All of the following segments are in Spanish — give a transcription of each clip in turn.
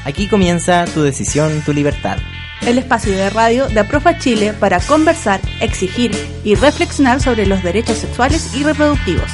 Aquí comienza Tu Decisión, Tu Libertad. El espacio de radio de Aprofa Chile para conversar, exigir y reflexionar sobre los derechos sexuales y reproductivos.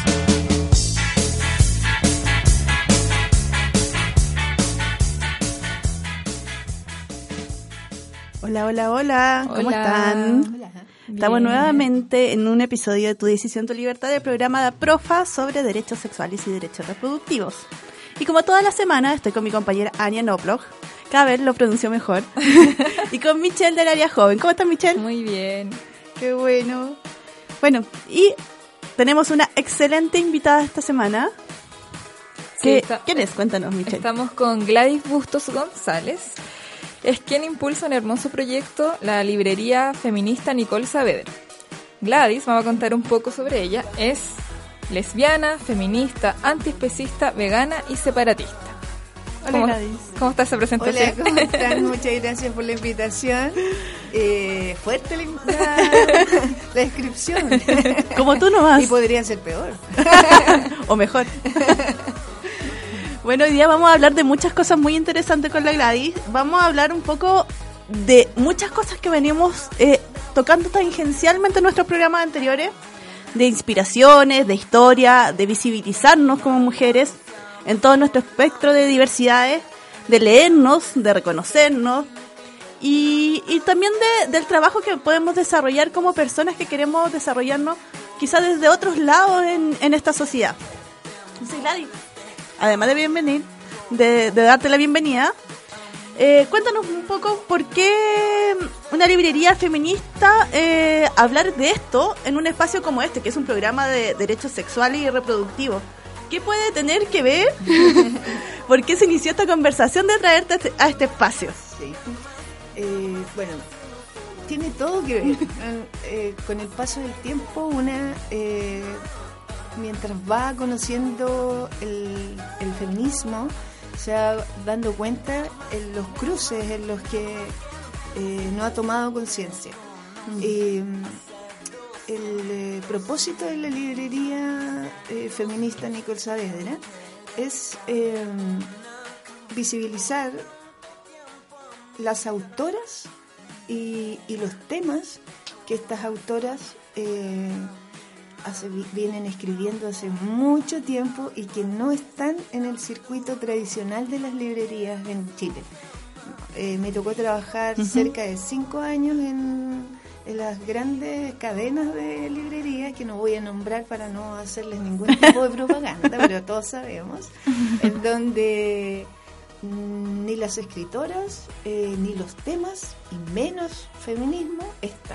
Hola, hola, hola, ¿cómo están? Hola. Estamos nuevamente en un episodio de Tu Decisión, Tu Libertad, del programa de Aprofa sobre derechos sexuales y derechos reproductivos. Y como toda la semana estoy con mi compañera Ania Knobloch, cada vez lo pronuncio mejor, y con Michelle del área joven. ¿Cómo estás, Michelle? Muy bien. Qué bueno. Bueno, y tenemos una excelente invitada esta semana. Sí, ¿Quién es? Cuéntanos, Michelle. Estamos con Gladys Bustos González. Es quien impulsa un hermoso proyecto, la librería feminista Nicole Saavedra. Gladys, vamos a contar un poco sobre ella. Es lesbiana, feminista, antiespecista, vegana y separatista. Hola, Gladys. ¿Cómo está esa presentación? Hola, ¿cómo están? Muchas gracias por la invitación. Fuerte la descripción. Como tú nomás. Y podría ser peor. O mejor. Bueno, hoy día vamos a hablar de muchas cosas muy interesantes con la Gladys. Vamos a hablar un poco de muchas cosas que venimos tocando tangencialmente en nuestros programas anteriores, de inspiraciones, de historia, de visibilizarnos como mujeres en todo nuestro espectro de diversidades, de leernos, de reconocernos y también del trabajo que podemos desarrollar como personas que queremos desarrollarnos quizás desde otros lados en esta sociedad. Entonces, Gladys, además de darte la bienvenida, cuéntanos un poco por qué una librería feminista hablar de esto en un espacio como este, que es un programa de derechos sexuales y reproductivos. ¿Qué puede tener que ver? ¿Por qué se inició esta conversación de traerte a este espacio? Sí. Bueno, tiene todo que ver. Con el paso del tiempo, mientras va conociendo el feminismo, se va dando cuenta en los cruces en los que no ha tomado conciencia. El propósito de la librería feminista Nicole Saavedra es visibilizar las autoras y los temas que estas autoras vienen escribiendo hace mucho tiempo y que no están en el circuito tradicional de las librerías en Chile. Me tocó trabajar cerca de 5 años en las grandes cadenas de librerías, que no voy a nombrar para no hacerles ningún tipo de propaganda, pero todos sabemos, en donde ni las escritoras, ni los temas, y menos feminismo, están.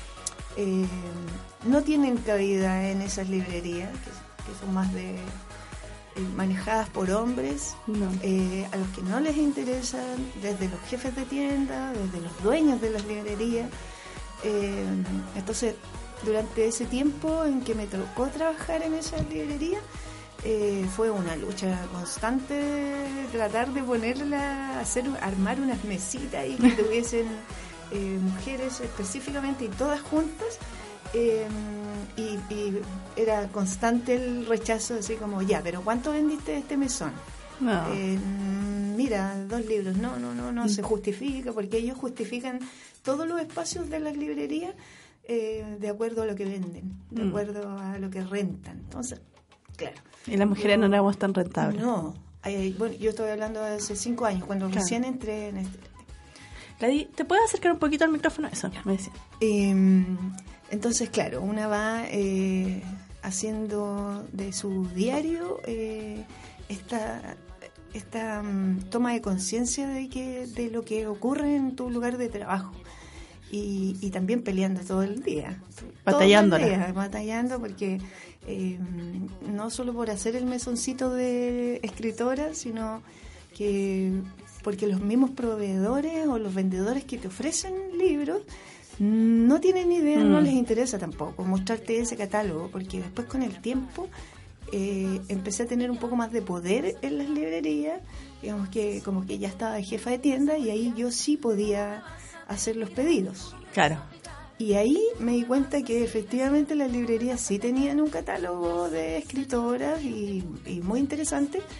No tienen cabida en esas librerías, que son más de manejadas por hombres, No. a los que no les interesan, desde los jefes de tienda, desde los dueños de las librerías. Entonces, durante ese tiempo en que me tocó trabajar en esas librerías, fue una lucha constante de tratar de armar unas mesitas y que tuviesen mujeres específicamente y todas juntas, y era constante el rechazo, así como, ya, pero ¿cuánto vendiste de este mesón? No. Mira, 2 libros, no se justifica, porque ellos justifican todos los espacios de las librerías de acuerdo a lo que venden, de acuerdo a lo que rentan. Entonces, claro. Y las mujeres no éramos tan rentables. No, bueno, yo estoy hablando de hace 5 años, cuando recién entré en este. Gladys, ¿te puedes acercar un poquito al micrófono? Eso, me decía. Entonces, claro, una va haciendo de su diario esta toma de conciencia de lo que ocurre en tu lugar de trabajo, y también peleando todo el día, batallando, porque no solo por hacer el mesoncito de escritora, sino que porque los mismos proveedores o los vendedores que te ofrecen libros no tienen idea, no les interesa tampoco mostrarte ese catálogo, porque después con el tiempo empecé a tener un poco más de poder en las librerías, digamos que como que ya estaba de jefa de tienda, y ahí yo sí podía hacer los pedidos. Claro. Y ahí me di cuenta que efectivamente las librerías sí tenían un catálogo de escritoras y muy interesante,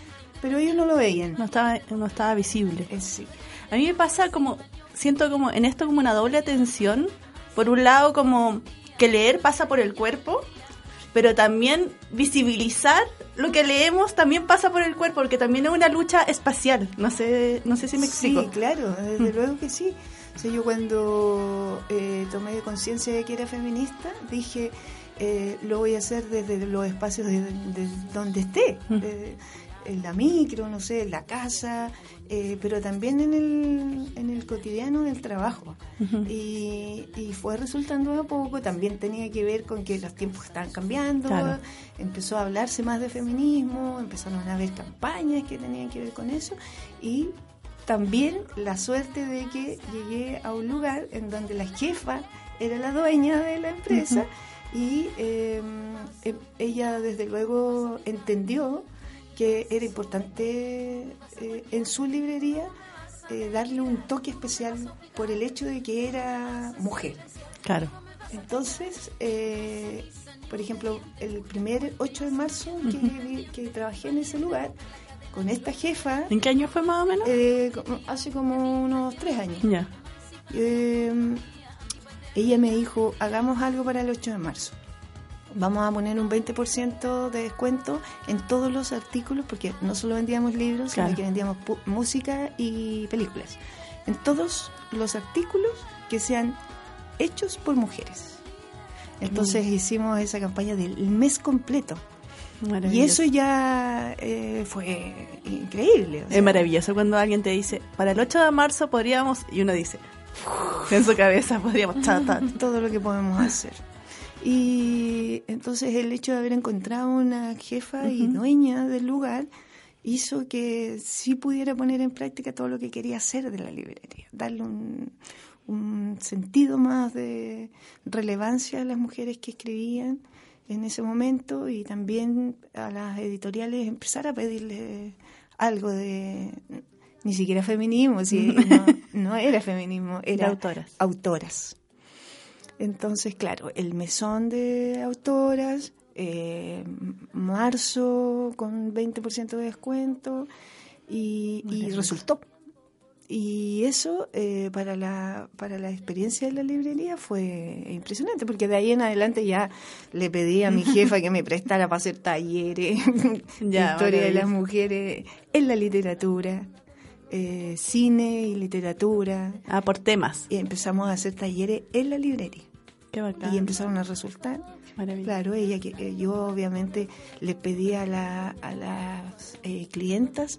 pero ellos no lo veían. No estaba visible. Sí. A mí me pasa siento como en esto como una doble tensión. Por un lado, como que leer pasa por el cuerpo, pero también visibilizar lo que leemos también pasa por el cuerpo, porque también es una lucha espacial. No sé si me explico. Sí, claro, desde luego que sí. O sea, yo cuando tomé conciencia de que era feminista, dije, lo voy a hacer desde los espacios de donde esté, en la micro, no sé, en la casa, pero también en el cotidiano del trabajo. Y fue resultando de a poco. También tenía que ver con que los tiempos estaban cambiando, claro. Empezó a hablarse más de feminismo, empezaron a haber campañas que tenían que ver con eso, y también la suerte de que llegué a un lugar en donde la jefa era la dueña de la empresa, y ella desde luego entendió que era importante en su librería darle un toque especial por el hecho de que era mujer. Claro. Entonces, por ejemplo, el primer 8 de marzo que trabajé en ese lugar, con esta jefa... ¿En qué año fue más o menos? Hace como unos 3 años. Ya. Ella me dijo, hagamos algo para el 8 de marzo. Vamos a poner un 20% de descuento en todos los artículos, porque no solo vendíamos libros, claro. sino que vendíamos música y películas. En todos los artículos que sean hechos por mujeres. Entonces hicimos esa campaña del mes completo. Y eso ya fue increíble. O sea, es maravilloso cuando alguien te dice, para el 8 de marzo podríamos, y uno dice, en su cabeza podríamos todo lo que podemos hacer. Y entonces el hecho de haber encontrado una jefa y dueña del lugar hizo que sí pudiera poner en práctica todo lo que quería hacer de la librería, darle un sentido más de relevancia a las mujeres que escribían en ese momento, y también a las editoriales empezar a pedirle algo de, ni siquiera feminismo, si no era feminismo, era autoras. Entonces, claro, el mesón de autoras, marzo con 20% de descuento, y resultó. Y eso para la experiencia de la librería fue impresionante, porque de ahí en adelante ya le pedí a mi jefa que me prestara para hacer talleres, historia de las mujeres en la literatura, cine y literatura. Por temas. Y empezamos a hacer talleres en la librería. Qué bacán. Y empezaron a resultar. Claro, yo obviamente le pedí a las clientas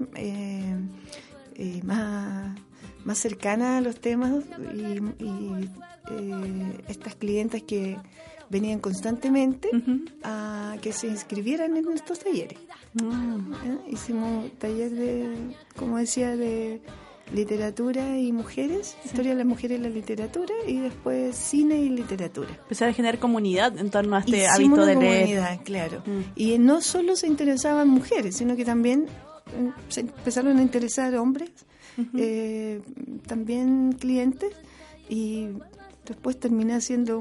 más cercanas a los temas, y estas clientas que venían constantemente a que se inscribieran en estos talleres. Hicimos taller como decía, de literatura y mujeres, historia de las mujeres en la literatura, y después cine y literatura. Empezar a generar comunidad en torno a este Hicimos hábito de leer. Comunidad, claro. Y no solo se interesaban mujeres, sino que también se empezaron a interesar hombres, también clientes, y después terminé haciendo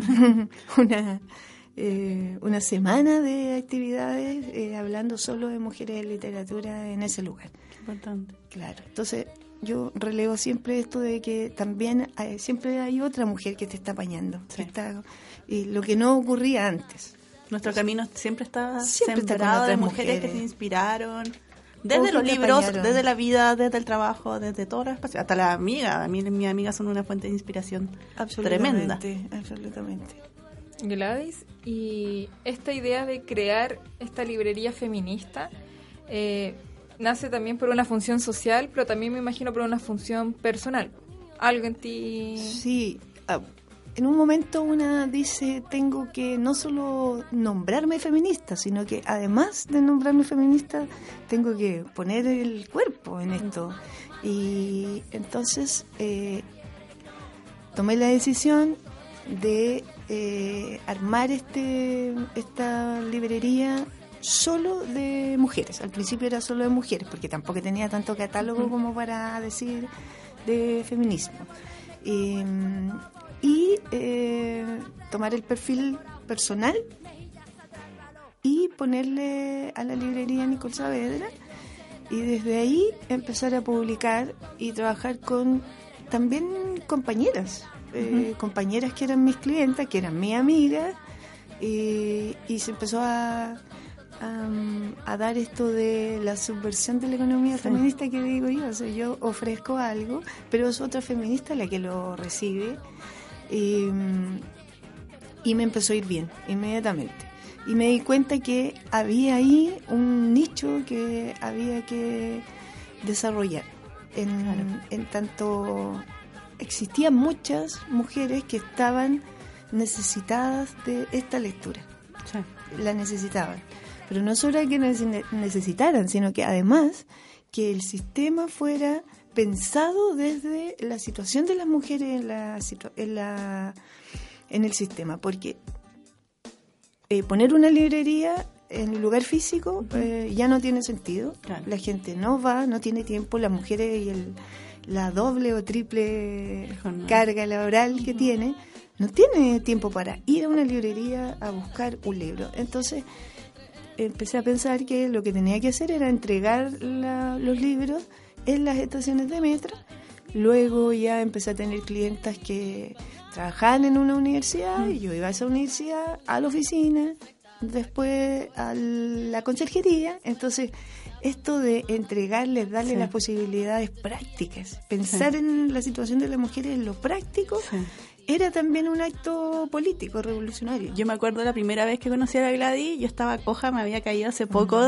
una semana de actividades hablando solo de mujeres en literatura en ese lugar. Importante. Claro, entonces yo relevo siempre esto de que también siempre hay otra mujer que te está apañando, y lo que no ocurría antes. Nuestro camino siempre está sembrado sembrado de mujeres que te inspiraron, desde los libros, desde la vida, desde el trabajo, desde todos los espacios, hasta la amiga. A mí mis amigas son una fuente de inspiración tremenda. Absolutamente. Gladys, y esta idea de crear esta librería feminista nace también por una función social, pero también me imagino por una función personal. ¿Algo en ti? Sí, en un momento una dice, tengo que no solo nombrarme feminista, sino que además de nombrarme feminista, tengo que poner el cuerpo en esto. Y entonces tomé la decisión de armar esta librería solo de mujeres. Al principio era solo de mujeres, porque tampoco tenía tanto catálogo como para decir de feminismo. Y tomar el perfil personal y ponerle a la librería Nicole Saavedra Y desde ahí empezar a publicar y trabajar con también compañeras, compañeras que eran mis clientas, que eran mis amigas, y se empezó a dar esto de la subversión de la economía feminista que digo yo. O sea, yo ofrezco algo, pero es otra feminista la que lo recibe, y me empezó a ir bien inmediatamente. Y me di cuenta que había ahí un nicho que había que desarrollar. En tanto existían muchas mujeres que estaban necesitadas de esta lectura. Sí. La necesitaban. Pero no solo que necesitaran, sino que además que el sistema fuera pensado desde la situación de las mujeres en el sistema. Porque poner una librería en el lugar físico ya no tiene sentido. Claro. La gente no va, no tiene tiempo, las mujeres y la doble o triple carga laboral que tiene, no tiene tiempo para ir a una librería a buscar un libro. Entonces empecé a pensar que lo que tenía que hacer era entregar los libros en las estaciones de metro. Luego ya empecé a tener clientas que trabajaban en una universidad, y yo iba a esa universidad, a la oficina, después a la conserjería. Entonces, esto de entregarles, darles las posibilidades prácticas, pensar en la situación de las mujeres en lo práctico, era también un acto político, revolucionario. Yo me acuerdo la primera vez que conocí a la Gladys, yo estaba coja, me había caído hace poco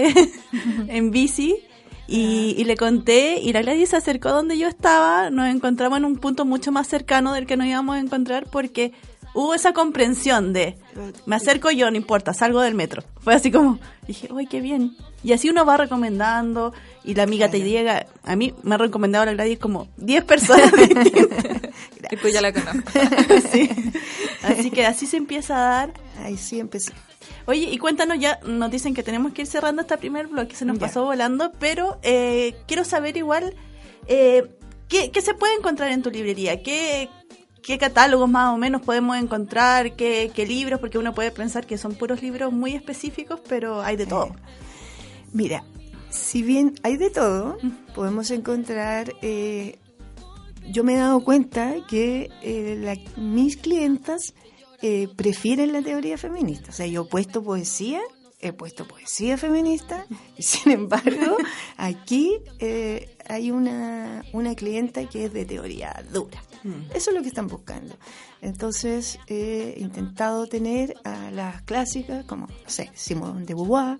en bici, y le conté, y la Gladys se acercó donde yo estaba, nos encontramos en un punto mucho más cercano del que nos íbamos a encontrar, porque hubo esa comprensión de, me acerco yo, no importa, salgo del metro. Fue así como, dije, ¡ay, qué bien! Y así uno va recomendando, y la amiga te llega. A mí me ha recomendado la Gladys como 10 personas distintas. Y pues ya la conozco. Sí. Así que así se empieza a dar. Ahí sí empecé. Oye, y cuéntanos, ya nos dicen que tenemos que ir cerrando este primer bloque, se nos pasó volando, pero quiero saber igual, ¿qué se puede encontrar en tu librería? ¿Qué catálogos más o menos podemos encontrar? ¿Qué libros? Porque uno puede pensar que son puros libros muy específicos, pero hay de todo. Mira, si bien hay de todo, podemos encontrar... yo me he dado cuenta que mis clientas prefieren la teoría feminista. O sea, yo he puesto poesía feminista, y sin embargo, aquí hay una clienta que es de teoría dura. Eso es lo que están buscando. Entonces, he intentado tener a las clásicas, como, no sé, Simone de Beauvoir,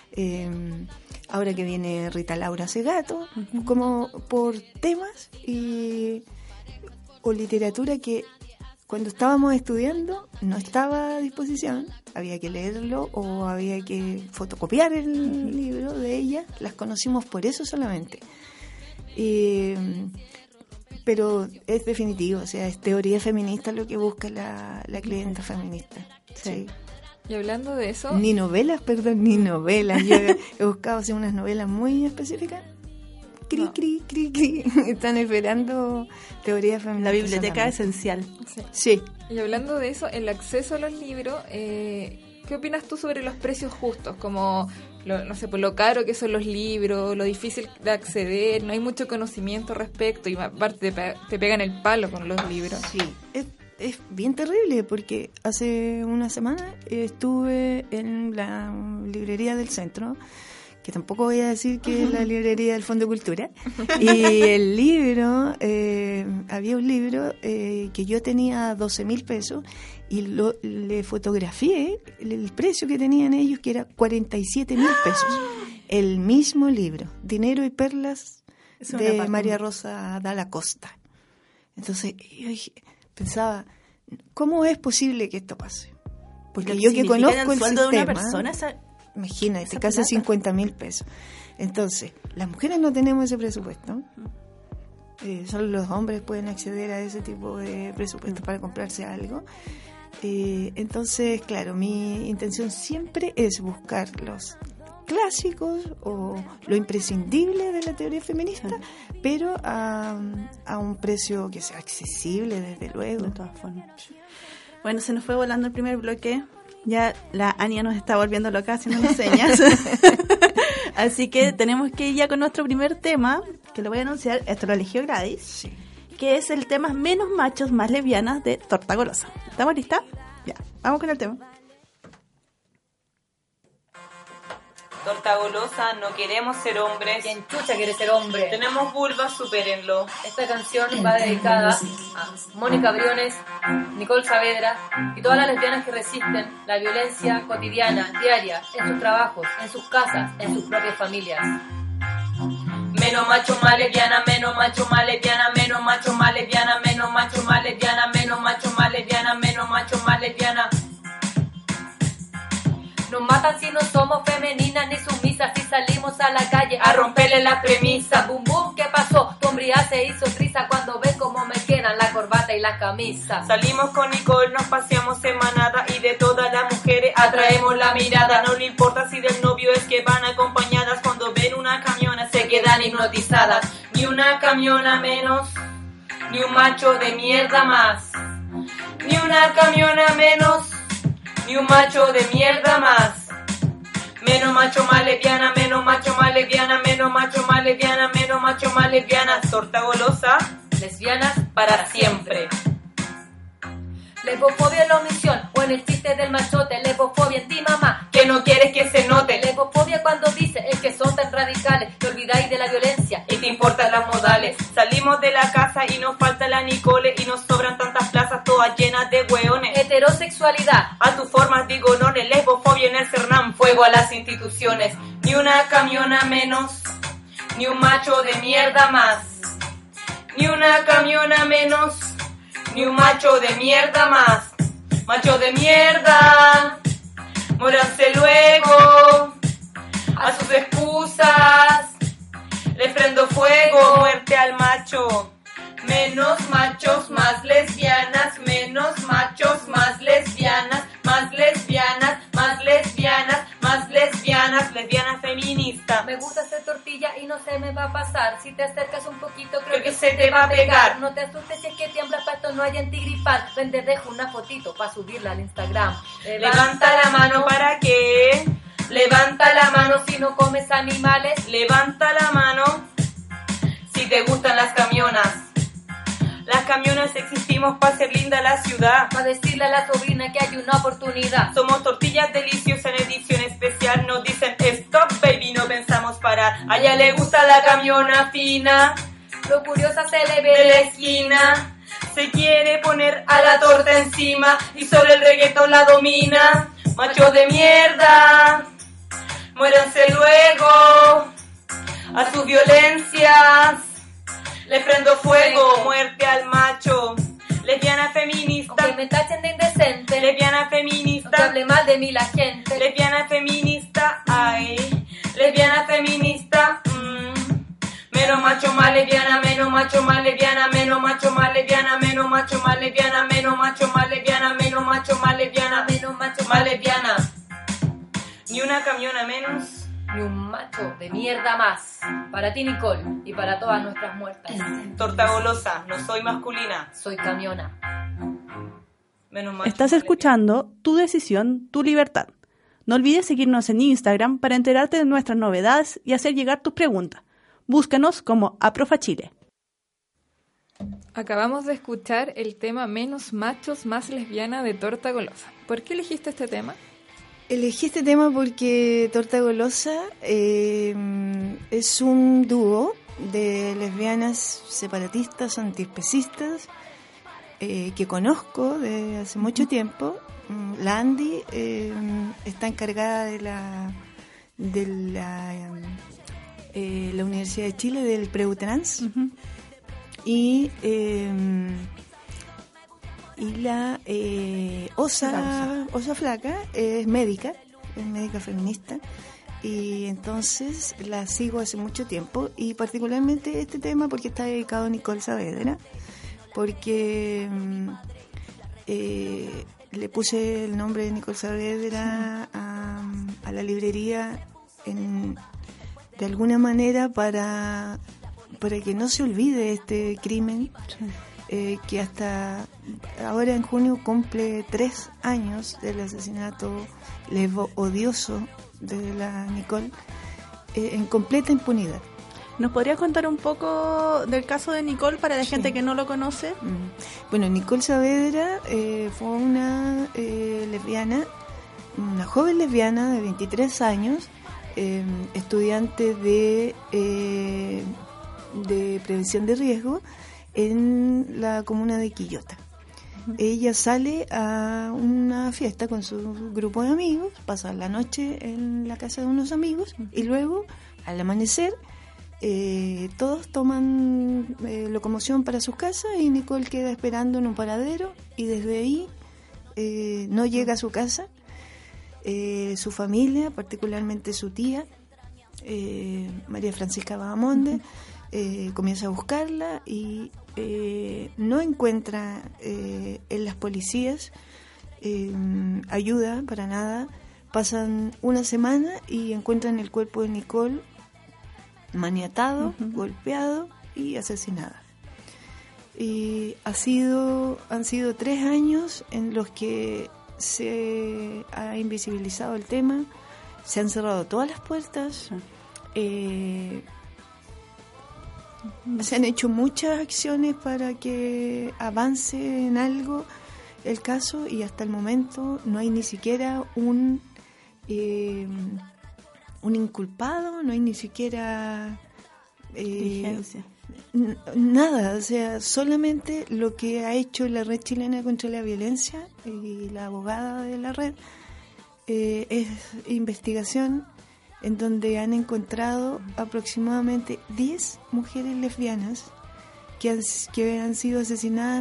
ahora que viene Rita Laura Segato, como por temas o literatura que cuando estábamos estudiando no estaba a disposición, había que leerlo o había que fotocopiar el libro de ella, las conocimos por eso solamente. Pero es definitivo, o sea, es teoría feminista lo que busca la clienta feminista. Sí. Y hablando de eso... Ni novelas. Yo he buscado así unas novelas muy específicas. Cri. Están esperando teoría feminista. La biblioteca esencial. Sí. Y hablando de eso, el acceso a los libros, ¿qué opinas tú sobre los precios justos? Como, no sé, por lo caro que son los libros, lo difícil de acceder, no hay mucho conocimiento al respecto, y aparte te pegan el palo con los libros. Sí, es bien terrible, porque hace una semana estuve en la librería del centro, que tampoco voy a decir que es la librería del Fondo de Cultura, y el libro, había un libro que yo tenía 12.000 pesos, y le fotografié el precio que tenían ellos, que era 47.000 pesos. El mismo libro, Dinero y Perlas, de María Rosa Dalla Costa. Entonces yo pensaba, ¿cómo es posible que esto pase? Porque yo que conozco el sueldo sistema, de una persona, imagínate, casi 50.000 pesos. Entonces, las mujeres no tenemos ese presupuesto. Solo los hombres pueden acceder a ese tipo de presupuesto para comprarse algo. Entonces, claro, mi intención siempre es buscar los clásicos o lo imprescindible de la teoría feminista, pero a un precio que sea accesible, desde luego. De todas formas. Bueno, se nos fue volando el primer bloque. Ya la Ania nos está volviendo loca haciendo unas señas. Así que tenemos que ir ya con nuestro primer tema, que lo voy a anunciar, esto lo eligió Gladys, Sí. que es el tema Menos machos, más lesbianas de Torta Golosa. ¿Estamos listas? Ya, vamos con el tema. Torta Golosa, no queremos ser hombres. ¿Quién chucha quiere ser hombre? Tenemos vulvas, supérenlo. Esta canción va dedicada a Mónica Briones, Nicole Saavedra y todas las lesbianas que resisten la violencia cotidiana, diaria, en sus trabajos, en sus casas, en sus propias familias. Menos macho, más lesbiana, menos macho, más lesbiana, menos macho, más lesbiana, menos macho, más lesbiana, menos macho, más lesbiana, menos macho, más lesbiana. Nos matan si no somos femeninas ni sumisas, si salimos a la calle A romperle la premisa. Boom boom, ¿qué pasó? Tu hombría se hizo trisa cuando ves cómo me quedan la corbata y la camisa. Salimos con Nicole, nos paseamos en manada y de todas las mujeres atraemos la mirada. No le importa si del novio es que van acompañadas, cuando ven una camiona se quedan hipnotizadas. Ni una camiona menos, ni un macho de mierda más. Ni una camiona menos, ni un macho de mierda más. Menos macho, más lesbiana, menos macho, más lesbiana, menos macho, más lesbiana, menos macho, más lesbiana. Torta Golosa, Lesbianas para siempre. Lesbofobia en la omisión o en el chiste del machote. Lesbofobia en ti, mamá, Que no quieres que se note. lesbofobia cuando dice es que son tan radicales, te olvidáis de la violencia. Y te importan las modales. Salimos de la casa y nos falta la Nicole y nos sobran tantas plazas todas llenas de hueones. Heterosexualidad, A tus formas digo no, el lesbofobia en el Cernam, fuego a las instituciones. Ni una camiona menos, ni un macho de mierda más. Ni una camiona menos, ni un macho de mierda más. Macho de mierda, muéranse luego. A sus excusas les prendo fuego. Muerte al macho. Menos machos, más lesbianas. Menos machos, más lesbianas. Más lesbianas, más lesbianas, más lesbianas. Lesbiana feminista. me gusta hacer tortilla y no se me va a pasar. Si te acercas un poquito Creo que se te va a pegar. No te asustes si es que tiembla, para esto no hay antigripal. Ven, te dejo una fotito para subirla al Instagram. Levanta la mano para qué. Levanta la mano si no comes animales. Levanta la mano si te gustan las camionas. Las camionas existimos para hacer linda la ciudad. Para decirle a la sobrina que hay una oportunidad. Somos tortillas deliciosas en edición especial. Nos dicen stop baby, no pensamos parar. A ella le gusta la camiona fina, Lo curiosa se le de la ve. esquina. Se quiere poner a la torta encima y solo el reggaetón la domina. Macho de mierda, muéranse luego. A sus violencias le prendo fuego. Muerte al macho. Lesbiana feminista, Aunque me tachen de indecente. lesbiana Aunque feminista, hable mal de mí la gente. lesbiana feminista, ay, lesbiana feminista, menos macho, más lesbiana, menos macho, más lesbiana, menos macho, más lesbiana, menos macho, más lesbiana, menos macho, más lesbiana, menos macho, más lesbiana, Menos macho, más lesbiana. Ni una camiona menos. ni un macho de mierda más. Para ti, Nicole, y para todas nuestras muertas. Torta Golosa, no soy masculina. Soy camiona. Menos macho. Estás más escuchando Tu Decisión, Tu Libertad. No olvides seguirnos en Instagram para enterarte de nuestras novedades y hacer llegar tus preguntas. Búscanos como @profachile. Acabamos de escuchar el tema Menos machos, más lesbiana de Torta Golosa. ¿Por qué elegiste este tema? Elegí este tema porque Torta Golosa es un dúo de lesbianas separatistas, antiespecistas, que conozco desde hace mucho tiempo. La Andy está encargada de la Universidad de Chile, del Preutrans. Y la Osa Flaca es médica feminista, y entonces la sigo hace mucho tiempo, y particularmente este tema porque está dedicado a Nicole Saavedra, porque le puse el nombre de Nicole Saavedra a la librería de alguna manera para que no se olvide este crimen, que hasta ahora en junio cumple 3 años del asesinato lesbo odioso de la Nicole, en completa impunidad. ¿Nos podrías contar un poco del caso de Nicole para la gente que no lo conoce? Bueno, Nicole Saavedra fue una lesbiana, una joven lesbiana de 23 años, estudiante de prevención de riesgo en la comuna de Quillota. Ella sale a una fiesta con su grupo de amigos, pasa la noche en la casa de unos amigos y luego, al amanecer, todos toman locomoción para sus casas y Nicole queda esperando en un paradero y desde ahí no llega a su casa. Su familia, particularmente su tía, María Francisca Bahamonde, comienza a buscarla y no encuentra en las policías ayuda para nada. Pasan una semana y encuentran el cuerpo de Nicole maniatado, golpeado y asesinada. Y han sido 3 años en los que se ha invisibilizado el tema, se han cerrado todas las puertas, se han hecho muchas acciones para que avance en algo el caso y hasta el momento no hay ni siquiera un inculpado, no hay ni siquiera nada, o sea, solamente lo que ha hecho la Red Chilena contra la Violencia y la abogada de la red es investigación en donde han encontrado aproximadamente 10 mujeres lesbianas que han sido asesinadas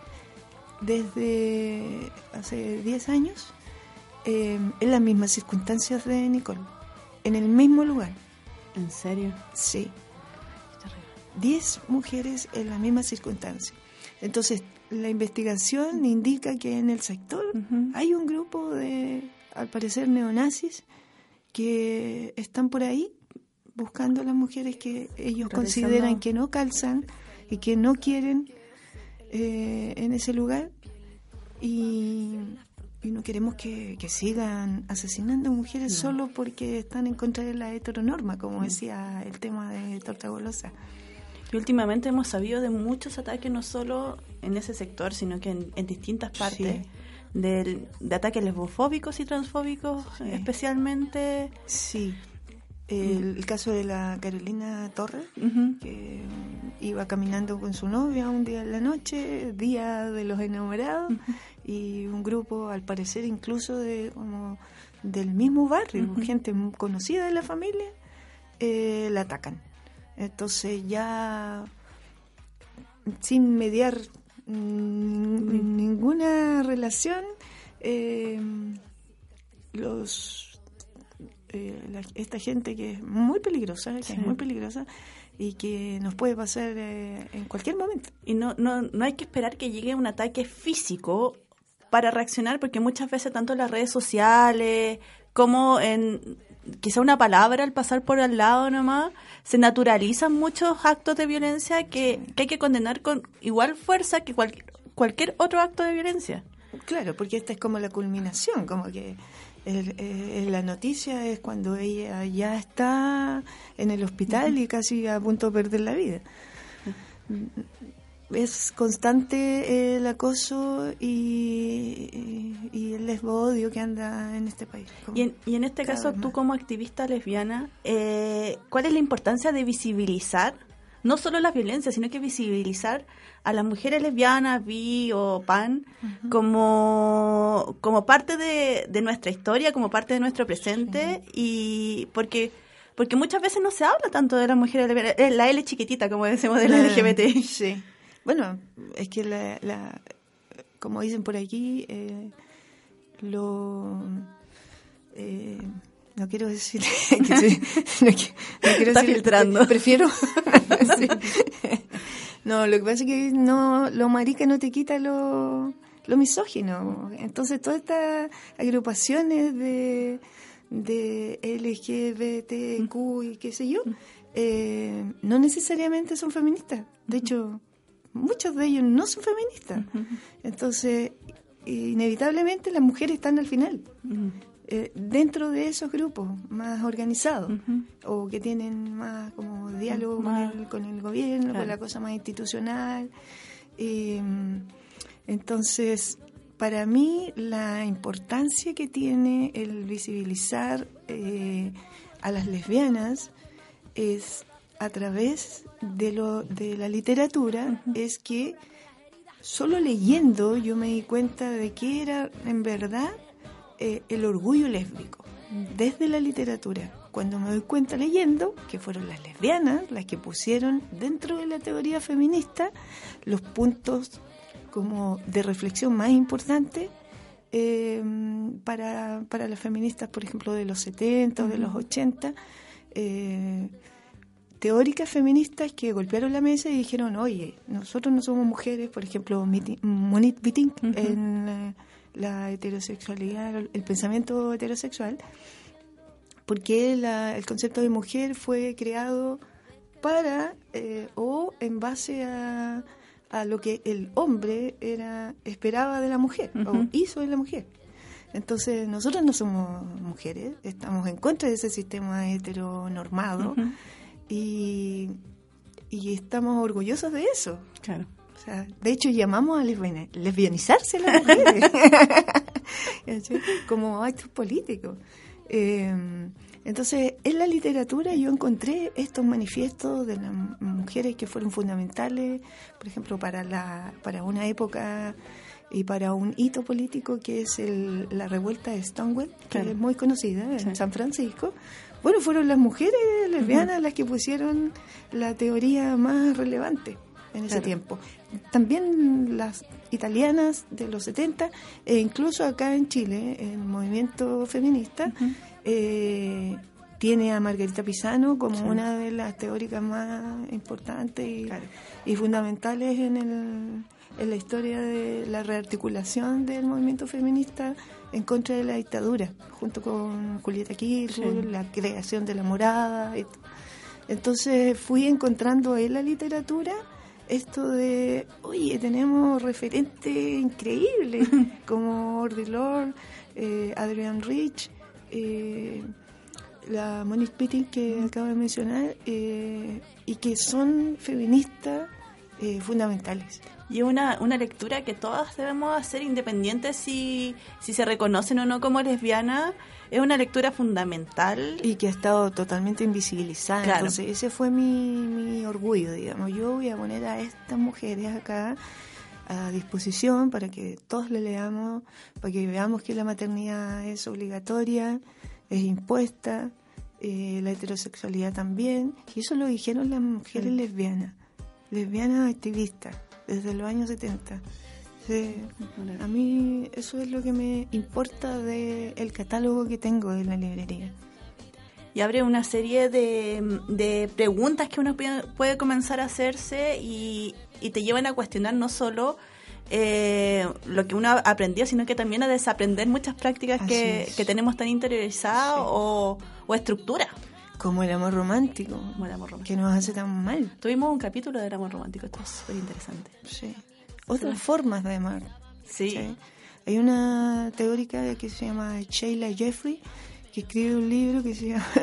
desde hace 10 años en las mismas circunstancias de Nicole, en el mismo lugar. ¿En serio? Sí. 10 mujeres en la misma circunstancia. Entonces, la investigación indica que en el sector hay un grupo de, al parecer, neonazis que están por ahí buscando a las mujeres que ellos consideran que no calzan y que no quieren en ese lugar y no queremos que sigan asesinando mujeres solo porque están en contra de la heteronorma, como decía el tema de Torta Golosa. Y últimamente hemos sabido de muchos ataques, no solo en ese sector, sino que en distintas partes, de ataques lesbofóbicos y transfóbicos, especialmente. Sí. El caso de la Carolina Torres, que iba caminando con su novia un día en la noche, día de los enamorados, y un grupo, al parecer incluso del mismo barrio, gente conocida de la familia, la atacan. Entonces ya sin mediar ninguna relación, esta gente que es muy peligrosa, y que nos puede pasar en cualquier momento. Y no hay que esperar que llegue un ataque físico para reaccionar, porque muchas veces tanto en las redes sociales como en quizá una palabra al pasar por al lado nomás, se naturalizan muchos actos de violencia que hay que condenar con igual fuerza que cualquier otro acto de violencia. Claro, porque esta es como la culminación, como que la noticia es cuando ella ya está en el hospital y casi a punto de perder la vida. Es constante el acoso y el lesbo-odio que anda en este país. Y en este caso, tú como activista lesbiana, ¿cuál es la importancia de visibilizar no solo las violencias, sino que visibilizar a las mujeres lesbianas, bi o pan, como parte de nuestra historia, como parte de nuestro presente? Y porque muchas veces no se habla tanto de las mujeres lesbianas, la L chiquitita, como decimos, de la LGBT. Sí. Bueno, es que como dicen por aquí, no quiero decir que no quiero Está decir, filtrando. Prefiero. Sí. No, lo que pasa es que lo marica no te quita lo misógino. Entonces, todas estas agrupaciones de LGBTQ y qué sé yo, no necesariamente son feministas. De hecho, muchos de ellos no son feministas. Entonces, inevitablemente las mujeres están al final. dentro de esos grupos más organizados o que tienen más como diálogo con el gobierno, con la cosa más institucional. Entonces, para mí la importancia que tiene el visibilizar a las lesbianas es a través de la literatura, es que solo leyendo yo me di cuenta de qué era en verdad el orgullo lésbico, desde la literatura. Cuando me doy cuenta leyendo que fueron las lesbianas las que pusieron dentro de la teoría feminista los puntos como de reflexión más importantes para las feministas, por ejemplo, de los 70 o de los 80, teóricas feministas que golpearon la mesa y dijeron, oye, nosotros no somos mujeres, por ejemplo, Monique Wittig en la heterosexualidad, el pensamiento heterosexual, porque el concepto de mujer fue creado para o en base a lo que el hombre esperaba de la mujer o hizo de la mujer. Entonces nosotros no somos mujeres, estamos en contra de ese sistema heteronormado y estamos orgullosos de eso. Claro. O sea, de hecho llamamos a lesbianizarse a las mujeres como actos políticos. Entonces, en la literatura yo encontré estos manifiestos de las mujeres que fueron fundamentales, por ejemplo, para una época y para un hito político que es la revuelta de Stonewall, que es muy conocida en San Francisco. Bueno, fueron las mujeres lesbianas las que pusieron la teoría más relevante en ese tiempo. También las italianas de los 70, e incluso acá en Chile, el movimiento feminista, tiene a Margarita Pisano como una de las teóricas más importantes y fundamentales en la historia de la rearticulación del movimiento feminista en contra de la dictadura, junto con Julieta Kirchner, la creación de La Morada. Entonces fui encontrando en la literatura esto de, oye, tenemos referentes increíbles como Audre Lorde, Adrienne Rich, la Monique Wittig que acabo de mencionar, y que son feministas fundamentales. Y una lectura que todas debemos hacer independientes si se reconocen o no como lesbianas. Es una lectura fundamental. Y que ha estado totalmente invisibilizada. Claro. Entonces ese fue mi orgullo, digamos. Yo voy a poner a estas mujeres acá a disposición para que todos le leamos, para que veamos que la maternidad es obligatoria, es impuesta, la heterosexualidad también. Y eso lo dijeron las mujeres lesbianas activistas desde los años 70. Sí, a mí eso es lo que me importa del catálogo que tengo en la librería. Y abre una serie de preguntas que uno puede comenzar a hacerse y te llevan a cuestionar no solo lo que uno aprendió, sino que también a desaprender muchas prácticas que tenemos tan interiorizadas o estructuras. Como el amor romántico, que nos hace tan mal. Tuvimos un capítulo del amor romántico, esto es súper interesante. Sí. Otras formas de amar. Sí. Hay una teórica que se llama Sheila Jeffrey, que escribe un libro que se llama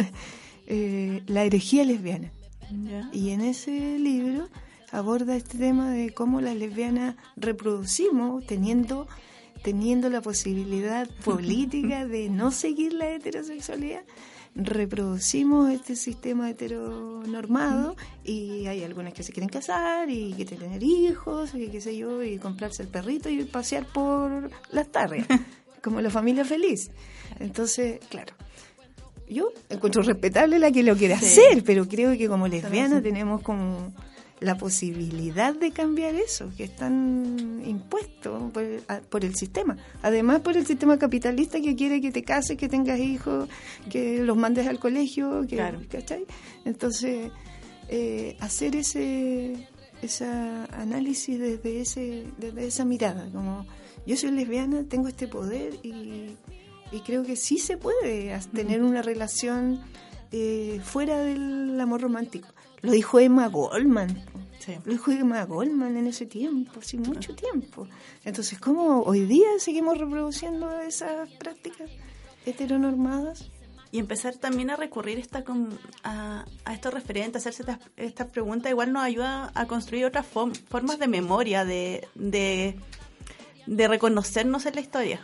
La herejía lesbiana. Y en ese libro aborda este tema de cómo las lesbianas reproducimos teniendo la posibilidad política de no seguir la heterosexualidad. Reproducimos este sistema heteronormado y hay algunas que se quieren casar y quieren tener hijos y qué sé yo, y comprarse el perrito y pasear por las tardes como la familia feliz. Entonces, claro, yo encuentro respetable la que lo quiere hacer, pero creo que como lesbiana tenemos como la posibilidad de cambiar eso, que es tan impuesto por el sistema. Además, por el sistema capitalista que quiere que te cases, que tengas hijos, que los mandes al colegio, ¿cachai? Entonces, hacer ese análisis desde esa mirada, como yo soy lesbiana, tengo este poder y creo que sí se puede tener una relación fuera del amor romántico. Lo dijo Emma Goldman. Lo dijo Emma Goldman en ese tiempo, hace mucho tiempo. Entonces, ¿cómo hoy día seguimos reproduciendo esas prácticas? heteronormadas. Y empezar también a recurrir a estos referentes, hacerse estas preguntas, igual nos ayuda a construir otras formas de memoria, de reconocernos en la historia.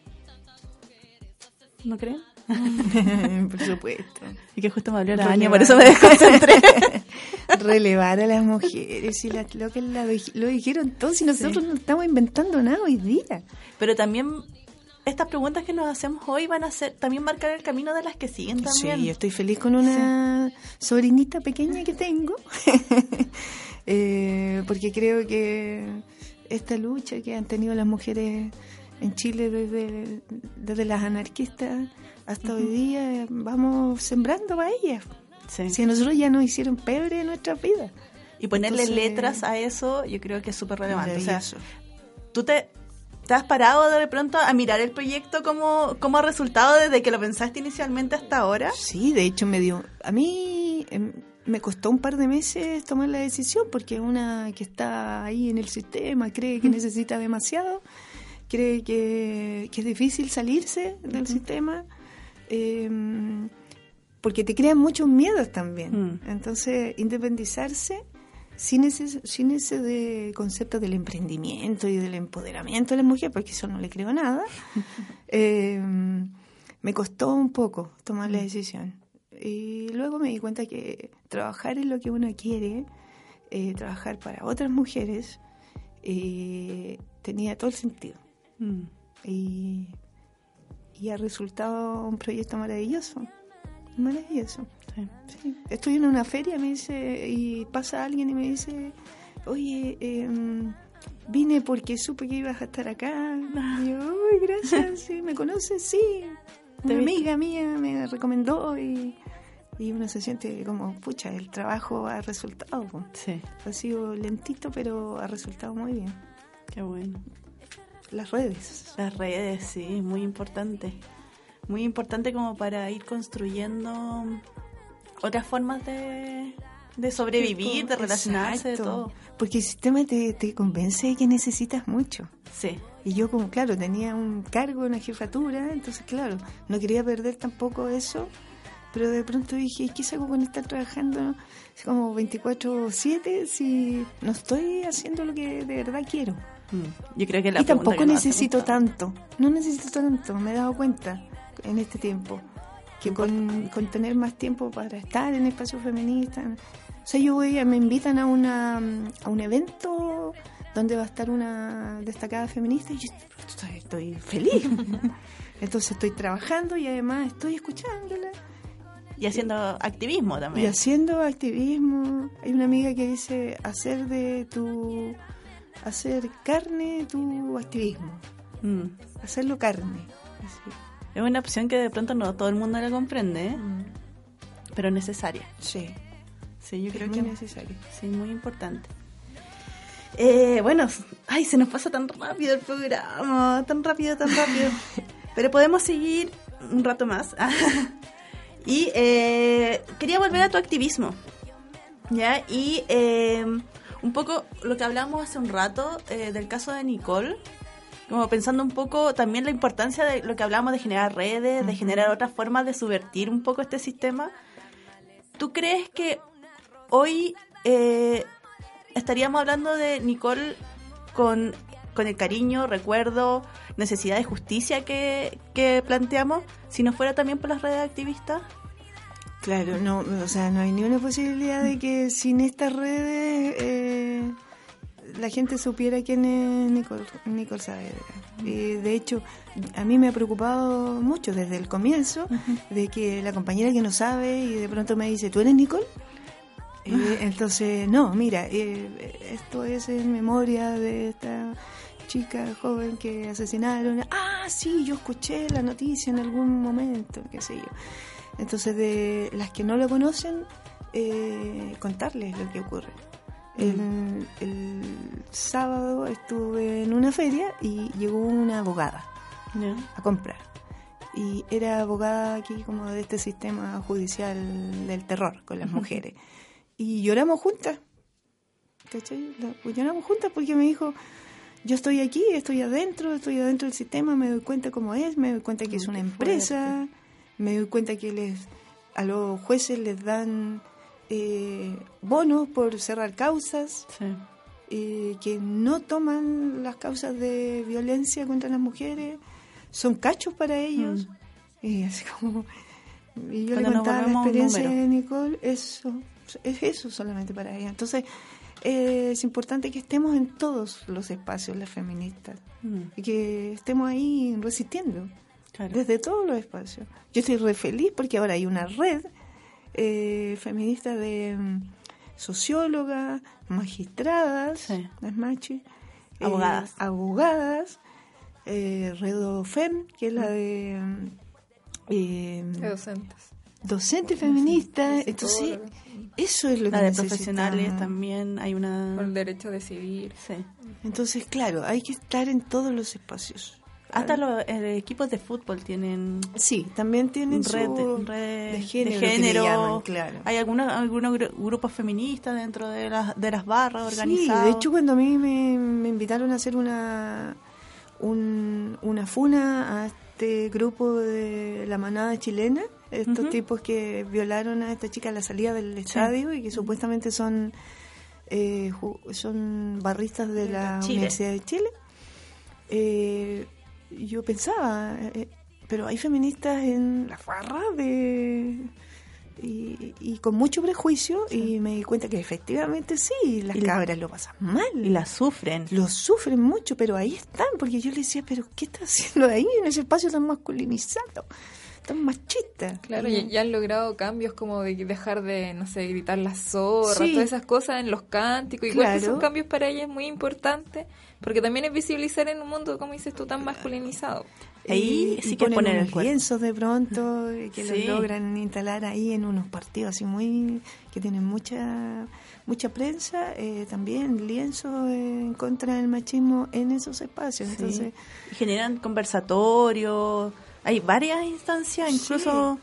¿No creen? Por supuesto. Y que justo me habló la Ania, por eso me desconcentré. Relevar a las mujeres, y las locas lo dijeron todos, y nosotros no estamos inventando nada hoy día. Pero también estas preguntas que nos hacemos hoy van a también marcar el camino de las que siguen también. Sí, yo estoy feliz con una sobrinita pequeña que tengo, porque creo que esta lucha que han tenido las mujeres en Chile desde las anarquistas hasta hoy día, vamos sembrando para ellas. Sí. Si a nosotros ya nos hicieron pebre en nuestras vidas. Y ponerle letras a eso, yo creo que es súper relevante. O sea, tú te has parado de pronto a mirar el proyecto como ha resultado desde que lo pensaste inicialmente hasta ahora. Sí, de hecho a mí me costó un par de meses tomar la decisión, porque una que está ahí en el sistema cree que necesita demasiado, cree que es difícil salirse del sistema, porque te crean muchos miedos también. Entonces, independizarse sin ese de concepto del emprendimiento y del empoderamiento de la mujer, porque eso no le creo nada, me costó un poco tomar la decisión. Y luego me di cuenta que trabajar en lo que uno quiere, trabajar para otras mujeres, tenía todo el sentido. Y ha resultado un proyecto maravilloso. Maravilloso. Sí. Estoy en una feria, me dice, y pasa alguien y me dice, oye, vine porque supe que ibas a estar acá. Y yo, uy, gracias, sí, ¿me conoces? Sí. Una amiga mía me recomendó, y uno se siente como, pucha, el trabajo ha resultado. Sí. Ha sido lentito, pero ha resultado muy bien. Qué bueno. Las redes, sí, muy importante. Muy importante como para ir construyendo otras formas de sobrevivir, de relacionarse, de todo. Porque el sistema te convence de que necesitas mucho. Sí. Y yo, como claro, tenía un cargo, una jefatura, entonces claro, no quería perder tampoco eso, pero de pronto dije, ¿qué hago con estar trabajando como 24/7 si no estoy haciendo lo que de verdad quiero? Yo creo que y tampoco necesito tanto, no necesito tanto, me he dado cuenta en este tiempo, que con tener más tiempo para estar en espacios feministas. O sea, me invitan a un evento donde va a estar una destacada feminista, y yo estoy feliz. Entonces estoy trabajando y además estoy escuchándola. Y haciendo activismo también. Y haciendo activismo. Hay una amiga que dice, hacer carne tu activismo. Hacerlo carne. Así. Es una opción que de pronto no todo el mundo la comprende, pero necesaria. Sí. Sí, yo creo muy que necesario. Sí, muy importante. Bueno, se nos pasa tan rápido el programa, tan rápido. Pero podemos seguir un rato más. Y quería volver a tu activismo, ¿ya? Y un poco lo que hablamos hace un rato del caso de Nicole, como pensando un poco también la importancia de lo que hablamos de generar redes, de generar otras formas de subvertir un poco este sistema. ¿Tú crees que hoy estaríamos hablando de Nicole con el cariño, recuerdo, necesidad de justicia que planteamos, si no fuera también por las redes activistas? Claro, no, o sea, no hay ni una posibilidad de que sin estas redes la gente supiera quién es Nicole Saavedra. De hecho, a mí me ha preocupado mucho desde el comienzo de que la compañera que no sabe y de pronto me dice, ¿tú eres Nicole? Entonces, no, mira, esto es en memoria de esta chica joven que asesinaron. Sí, yo escuché la noticia en algún momento, qué sé yo. Entonces, de las que no lo conocen, contarles lo que ocurre. El sábado estuve en una feria y llegó una abogada a comprar. Y era abogada aquí como de este sistema judicial del terror con las mujeres. Y lloramos juntas. ¿Cachai? Lloramos juntas porque me dijo, yo estoy aquí, estoy adentro del sistema, me doy cuenta cómo es, me doy cuenta que es una empresa, me doy cuenta que a los jueces les dan bonos por cerrar causas, que no toman las causas de violencia contra las mujeres, son cachos para ellos. Y así como, y yo le contaba la experiencia de Nicole, es eso solamente para ella. Entonces es importante que estemos en todos los espacios, las feministas, y que estemos ahí resistiendo, desde todos los espacios. Yo estoy re feliz porque ahora hay una red feminista de sociólogas, magistradas, las machis, abogadas, Redofem, que es la de docentes feministas. Entonces eso es lo la que de necesitamos. Profesionales también hay una por el derecho a decidir. Entonces, claro, hay que estar en todos los espacios. Hasta los equipos de fútbol tienen... Sí, también tienen red de género. que le llaman, claro. Hay algunos grupos feministas dentro de las barras organizados. Sí, de hecho, cuando a mí me invitaron a hacer una funa a este grupo de la manada chilena, estos tipos que violaron a esta chica a la salida del estadio y que supuestamente son barristas de la Universidad de Chile. Yo pensaba, pero hay feministas en la farra y con mucho prejuicio, y me di cuenta que efectivamente sí, las cabras lo pasan mal. Y las sufren. Lo sufren mucho, pero ahí están, porque yo le decía, pero ¿qué está haciendo ahí en ese espacio tan masculinizado, tan machista? Claro, y han logrado cambios como de dejar de, no sé, gritar las zorras, todas esas cosas en los cánticos. Igual que son cambios para ellas muy importantes, porque también es visibilizar en un mundo, como dices tú, tan masculinizado. Ahí sí que ponen el lienzos de pronto, que los logran instalar ahí en unos partidos así que tienen mucha prensa, también lienzos en contra del machismo en esos espacios. Entonces generan conversatorios, hay varias instancias, incluso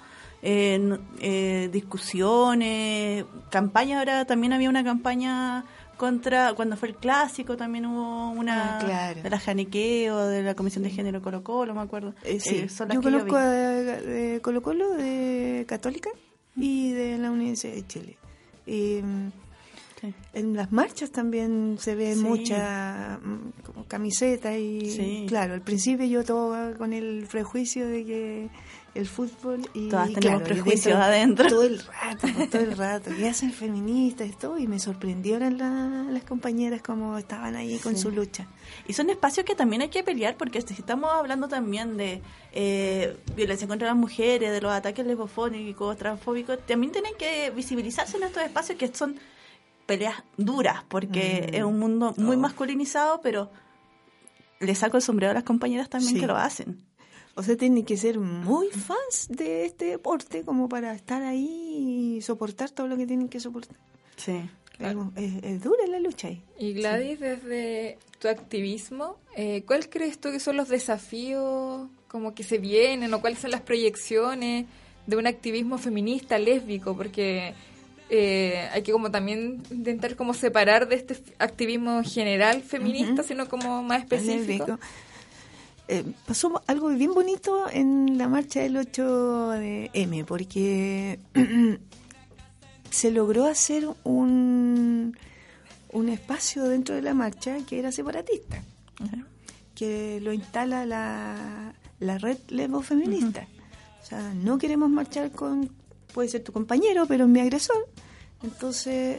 discusiones, campañas. Ahora también había una campaña contra, cuando fue el clásico, también hubo una de la Janiqueo, de la Comisión de Género Colo-Colo, me acuerdo. Yo conozco de Colo-Colo, de Católica y de la Universidad de Chile. Y en las marchas también se ve mucha camiseta y claro, al principio yo todo con el prejuicio de que el fútbol y todas tenemos prejuicios adentro todo el rato que hacen feministas y todo, y me sorprendieron las compañeras como estaban ahí con su lucha. Y son espacios que también hay que pelear, porque si estamos hablando también de violencia contra las mujeres, de los ataques lesbofóbicos, transfóbicos, también tienen que visibilizarse en estos espacios que son peleas duras, porque es un mundo muy masculinizado, pero le saco el sombrero a las compañeras también que lo hacen. O sea, tienen que ser muy fans de este deporte como para estar ahí y soportar todo lo que tienen que soportar. Sí. Claro. Es dura la lucha ahí. Y Gladys, desde tu activismo, ¿cuál crees tú que son los desafíos como que se vienen, o cuáles son las proyecciones de un activismo feminista lésbico? Porque hay que como también intentar como separar de este activismo general feminista, sino como más específico. Pasó algo bien bonito en la marcha del 8M, porque se logró hacer un espacio dentro de la marcha que era separatista, que lo instala la red lesbofeminista. O sea, no queremos marchar con, puede ser tu compañero, pero es mi agresor. Entonces,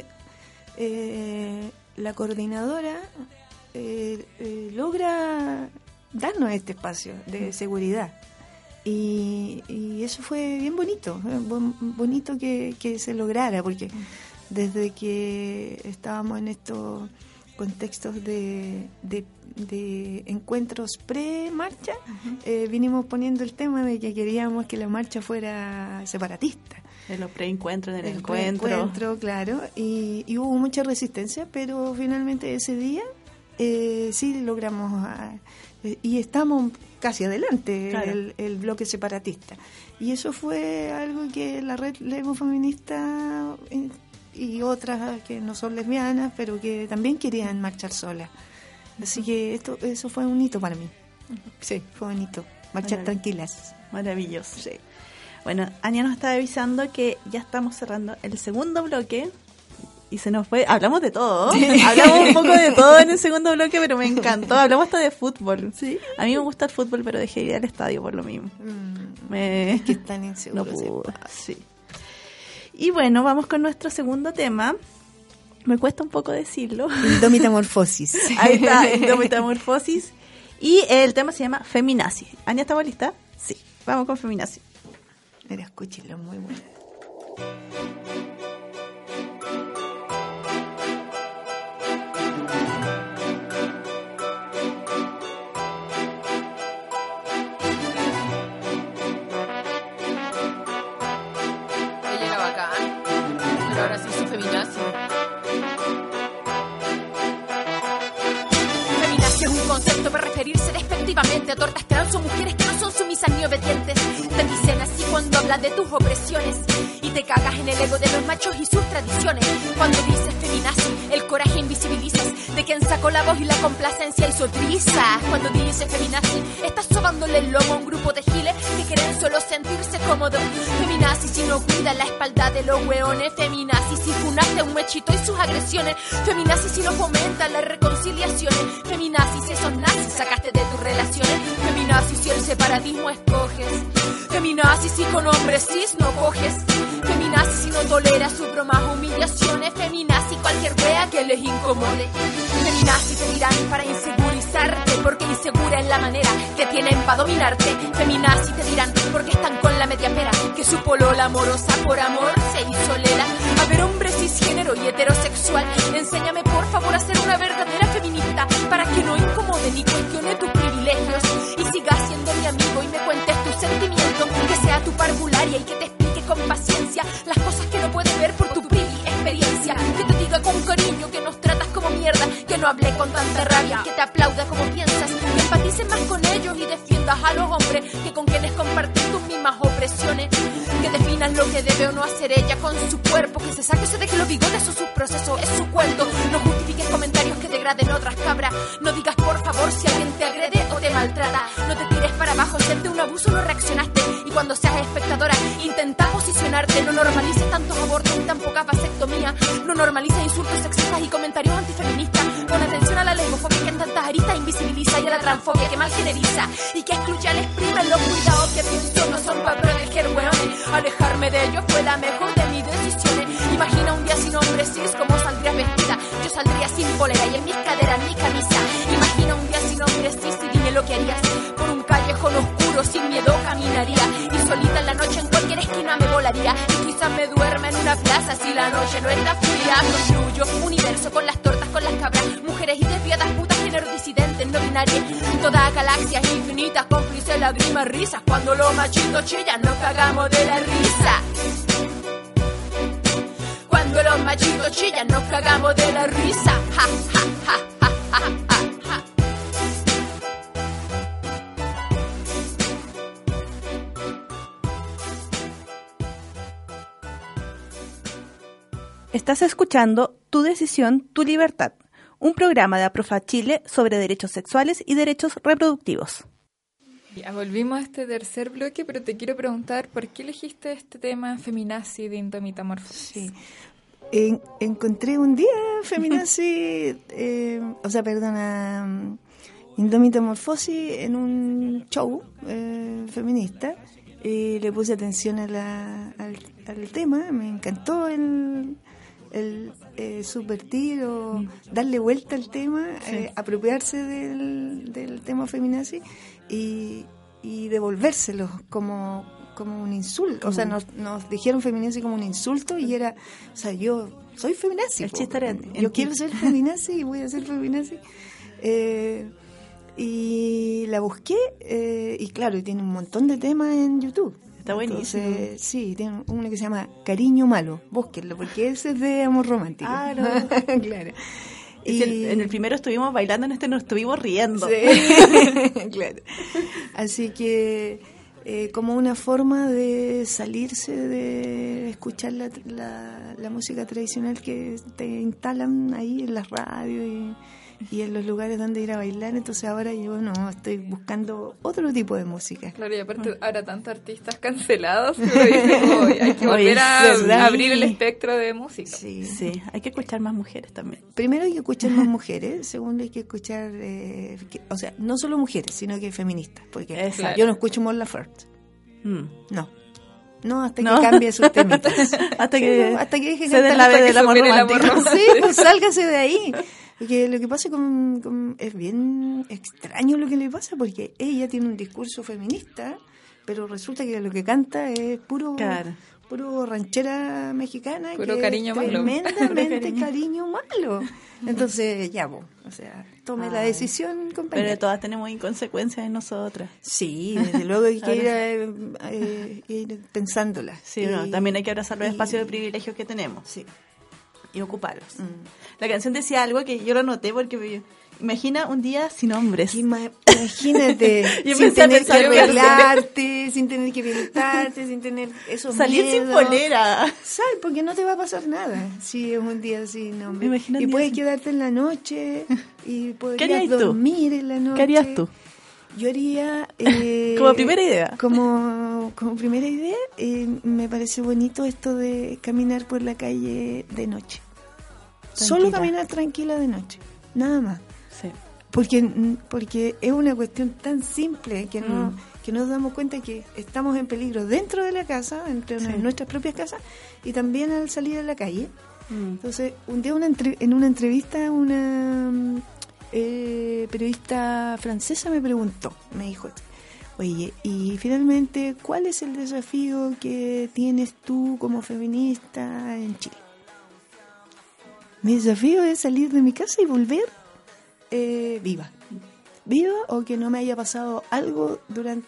la coordinadora logra darnos este espacio de seguridad, y eso fue bien bonito, bonito que se lograra, porque desde que estábamos en estos contextos de encuentros pre-marcha, vinimos poniendo el tema de que queríamos que la marcha fuera separatista. En los pre-encuentros, en el encuentro. Claro, y hubo mucha resistencia, pero finalmente ese día sí logramos, y estamos casi adelante, el bloque separatista. Y eso fue algo que la red lesbofeminista y otras que no son lesbianas, pero que también querían marchar solas. Así que eso fue un hito para mí. Sí, fue un hito. Marchar tranquilas. Maravilloso. Sí. Bueno, Ania nos está avisando que ya estamos cerrando el segundo bloque y se nos fue. Hablamos de todo. Hablamos un poco de todo en el segundo bloque, pero me encantó. Hablamos hasta de fútbol. ¿Sí? A mí me gusta el fútbol, pero dejé de ir al estadio por lo mismo. Es que están inseguros. No pude. Sí. Y bueno, vamos con nuestro segundo tema. Me cuesta un poco decirlo. Indomitamorfosis. Ahí está, Indomitamorfosis. Y el tema se llama Feminazi. Ania, ¿estamos listas? Sí, vamos con Feminazi. Mira, escúchenlo, muy bueno. Ella era bacán, pero ahora sí hizo feminazi. Feminazi es un concepto para referirse despectivamente a tortas trans o mujeres que no son sumisas ni obedientes. Te dicen así cuando hablas de tus opresiones y te cagas en el ego de los machos y sus tradiciones. Cuando dices feminazi, el coraje invisibilizas de quien sacó la voz y la complacencia hizo trizas. Cuando dices feminazi, estás sobándole el lomo a un grupo de giles que quieren solo sentirse cómodos. Feminazi si no cuida la espalda de los hueones. Feminazi si funaste a un mechito y sus agresiones. Feminazi si no fomenta las reconciliaciones. Feminazi si esos nazis sacaste de tus relaciones. Feminazi si el separatismo escoges. Feminazi si con hombres cis no coges. Feminazi si no toleras sus bromas humillaciones. Feminazi cualquier wea que les incomode. Feminazi te dirán para insegurizarte porque insegura es la manera que tienen para dominarte. Feminazi te dirán porque están con la media pera que su polola amorosa por amor se hizo lela. A ver, hombre cisgénero y heterosexual, enséñame por favor a ser una verdadera feminista para que no incomode ni cuestione tus privilegios y sigas siendo mi amigo y me cuentes tus sentimientos, que sea tu parvularia y que te explique con paciencia las cosas que no puedes ver por tu experiencia, que te diga con cariño que nos tratas como mierda, que no hable con tanta rabia, que te aplauda como piensas, que empatices más con ellos y defiendas a los hombres que con quienes comparten tus mismas opresiones, que definas lo que debe o no hacer ella con su cuerpo, que se saque de que los bigotes son sus procesos, es su cuento, no justifiques comentarios que degraden otras cabras, no digas por favor si alguien te agrede o te maltrata, no te tires para abajo si ante un abuso no reaccionaste y cuando seas espectadora intenta posicionarte, no normalices tantos abortos ni tan poca vasectomía, no normalices insultos sexistas y comentarios antifeministas, pon atención a la lesbofobia que en tantas aristas invisibiliza y a la transfobia que mal generiza y que excluye al exprime los cuidados que pienso no son para proteger hueones, alejarme de ellos fue la mejor de mis decisiones, imagina un día sin hombre cis como saldrías vestida, yo saldría sin polera y en mis caderas mi camisa, imagina un día sin hombre cis y dime lo que harías, por un callejón oscuro sin miedo caminaría y solita en la noche en cualquier esquina me volaría y quizás me duerma en una plaza si la noche no está fría, construyo universo con las tortas, con las cabras, mujeres y desviadas, putas, género disidentes, no binarias, todas galaxias infinitas, cómplices, lágrimas, risas, cuando los machitos chillan nos cagamos de la risa. Cuando los machitos chillan nos cagamos de la risa, ja, ja, ja, ja, ja, ja, ja. Estás escuchando Tu Decisión, Tu Libertad, un programa de Aprofa Chile sobre derechos sexuales y derechos reproductivos. Ya volvimos a este tercer bloque, pero te quiero preguntar, ¿por qué elegiste este tema feminazi de Indomitamorfosis? Sí. Encontré un día feminazi, Indomitamorfosis en un show feminista y le puse atención al tema, me encantó el subvertir o darle vuelta al tema, sí. Apropiarse del tema feminazi y devolvérselo como un insulto, o sea, nos dijeron feminazi como un insulto y era, o sea, yo soy feminazi, el chiste era yo quiero ser feminazi y voy a ser feminazi, y la busqué y claro, y tiene un montón de temas en YouTube. Está buenísimo. Entonces, sí, tiene uno que se llama Cariño Malo, búsquenlo porque ese es de amor romántico. Ah, no. Claro. Y en el primero estuvimos bailando, en este nos estuvimos riendo. Sí. Claro. Así que como una forma de salirse de escuchar la música tradicional que te instalan ahí en las radios y en los lugares donde ir a bailar, entonces ahora yo no, estoy buscando otro tipo de música. Claro, y aparte ahora tantos artistas cancelados, que uno dice, como, hay que volver a abrir el espectro de música. Sí. Sí, hay que escuchar más mujeres también. Primero hay que escuchar más mujeres, segundo hay que escuchar, o sea, no solo mujeres, sino que feministas, porque Exacto. yo no escucho Mon Laferte, Mm. no, hasta que cambie sus temitas. Hasta que hasta que deje se dé cantar, la hasta vez que del amor supere el amor romántico. romántico. Sí, pues sálgase de ahí. Porque lo que pasa es bien extraño lo que le pasa, porque ella tiene un discurso feminista, pero resulta que lo que canta es puro ranchera mexicana, Puro que cariño es malo. tremendamente cariño malo. Entonces, ya, o sea, tome la decisión, compañera. Pero todas tenemos inconsecuencias en nosotras. Sí, desde luego hay que ir pensándola. Sí, no, también hay que abrazar los espacios de privilegios que tenemos. Sí. Y ocuparlos. La canción decía algo que yo lo noté porque imagina un día sin hombres. Imagínate, Yo sin empecé a tener que pensar que arreglarte, sin tener que pintarte, sin tener esos Salir sin miedos. polera. Sal, porque no te va a pasar nada si es un día sin hombre. Imagina un Y día puedes sin- quedarte en la noche y ¿Qué podrías harías tú? dormir en la noche. ¿Qué harías tú? Yo haría... Como primera idea. Como primera idea, me parece bonito esto de caminar por la calle de noche. Solo Tranquila. caminar tranquila de noche, nada más. Sí. Porque es una cuestión tan simple que no que nos damos cuenta que estamos en peligro dentro de la casa, dentro de nuestras propias casas, y también al salir a la calle. Entonces, un día en una entrevista, una periodista francesa me preguntó, me dijo, oye, y finalmente, ¿cuál es el desafío que tienes tú como feminista en Chile? Mi desafío es salir de mi casa y volver viva o que no me haya pasado algo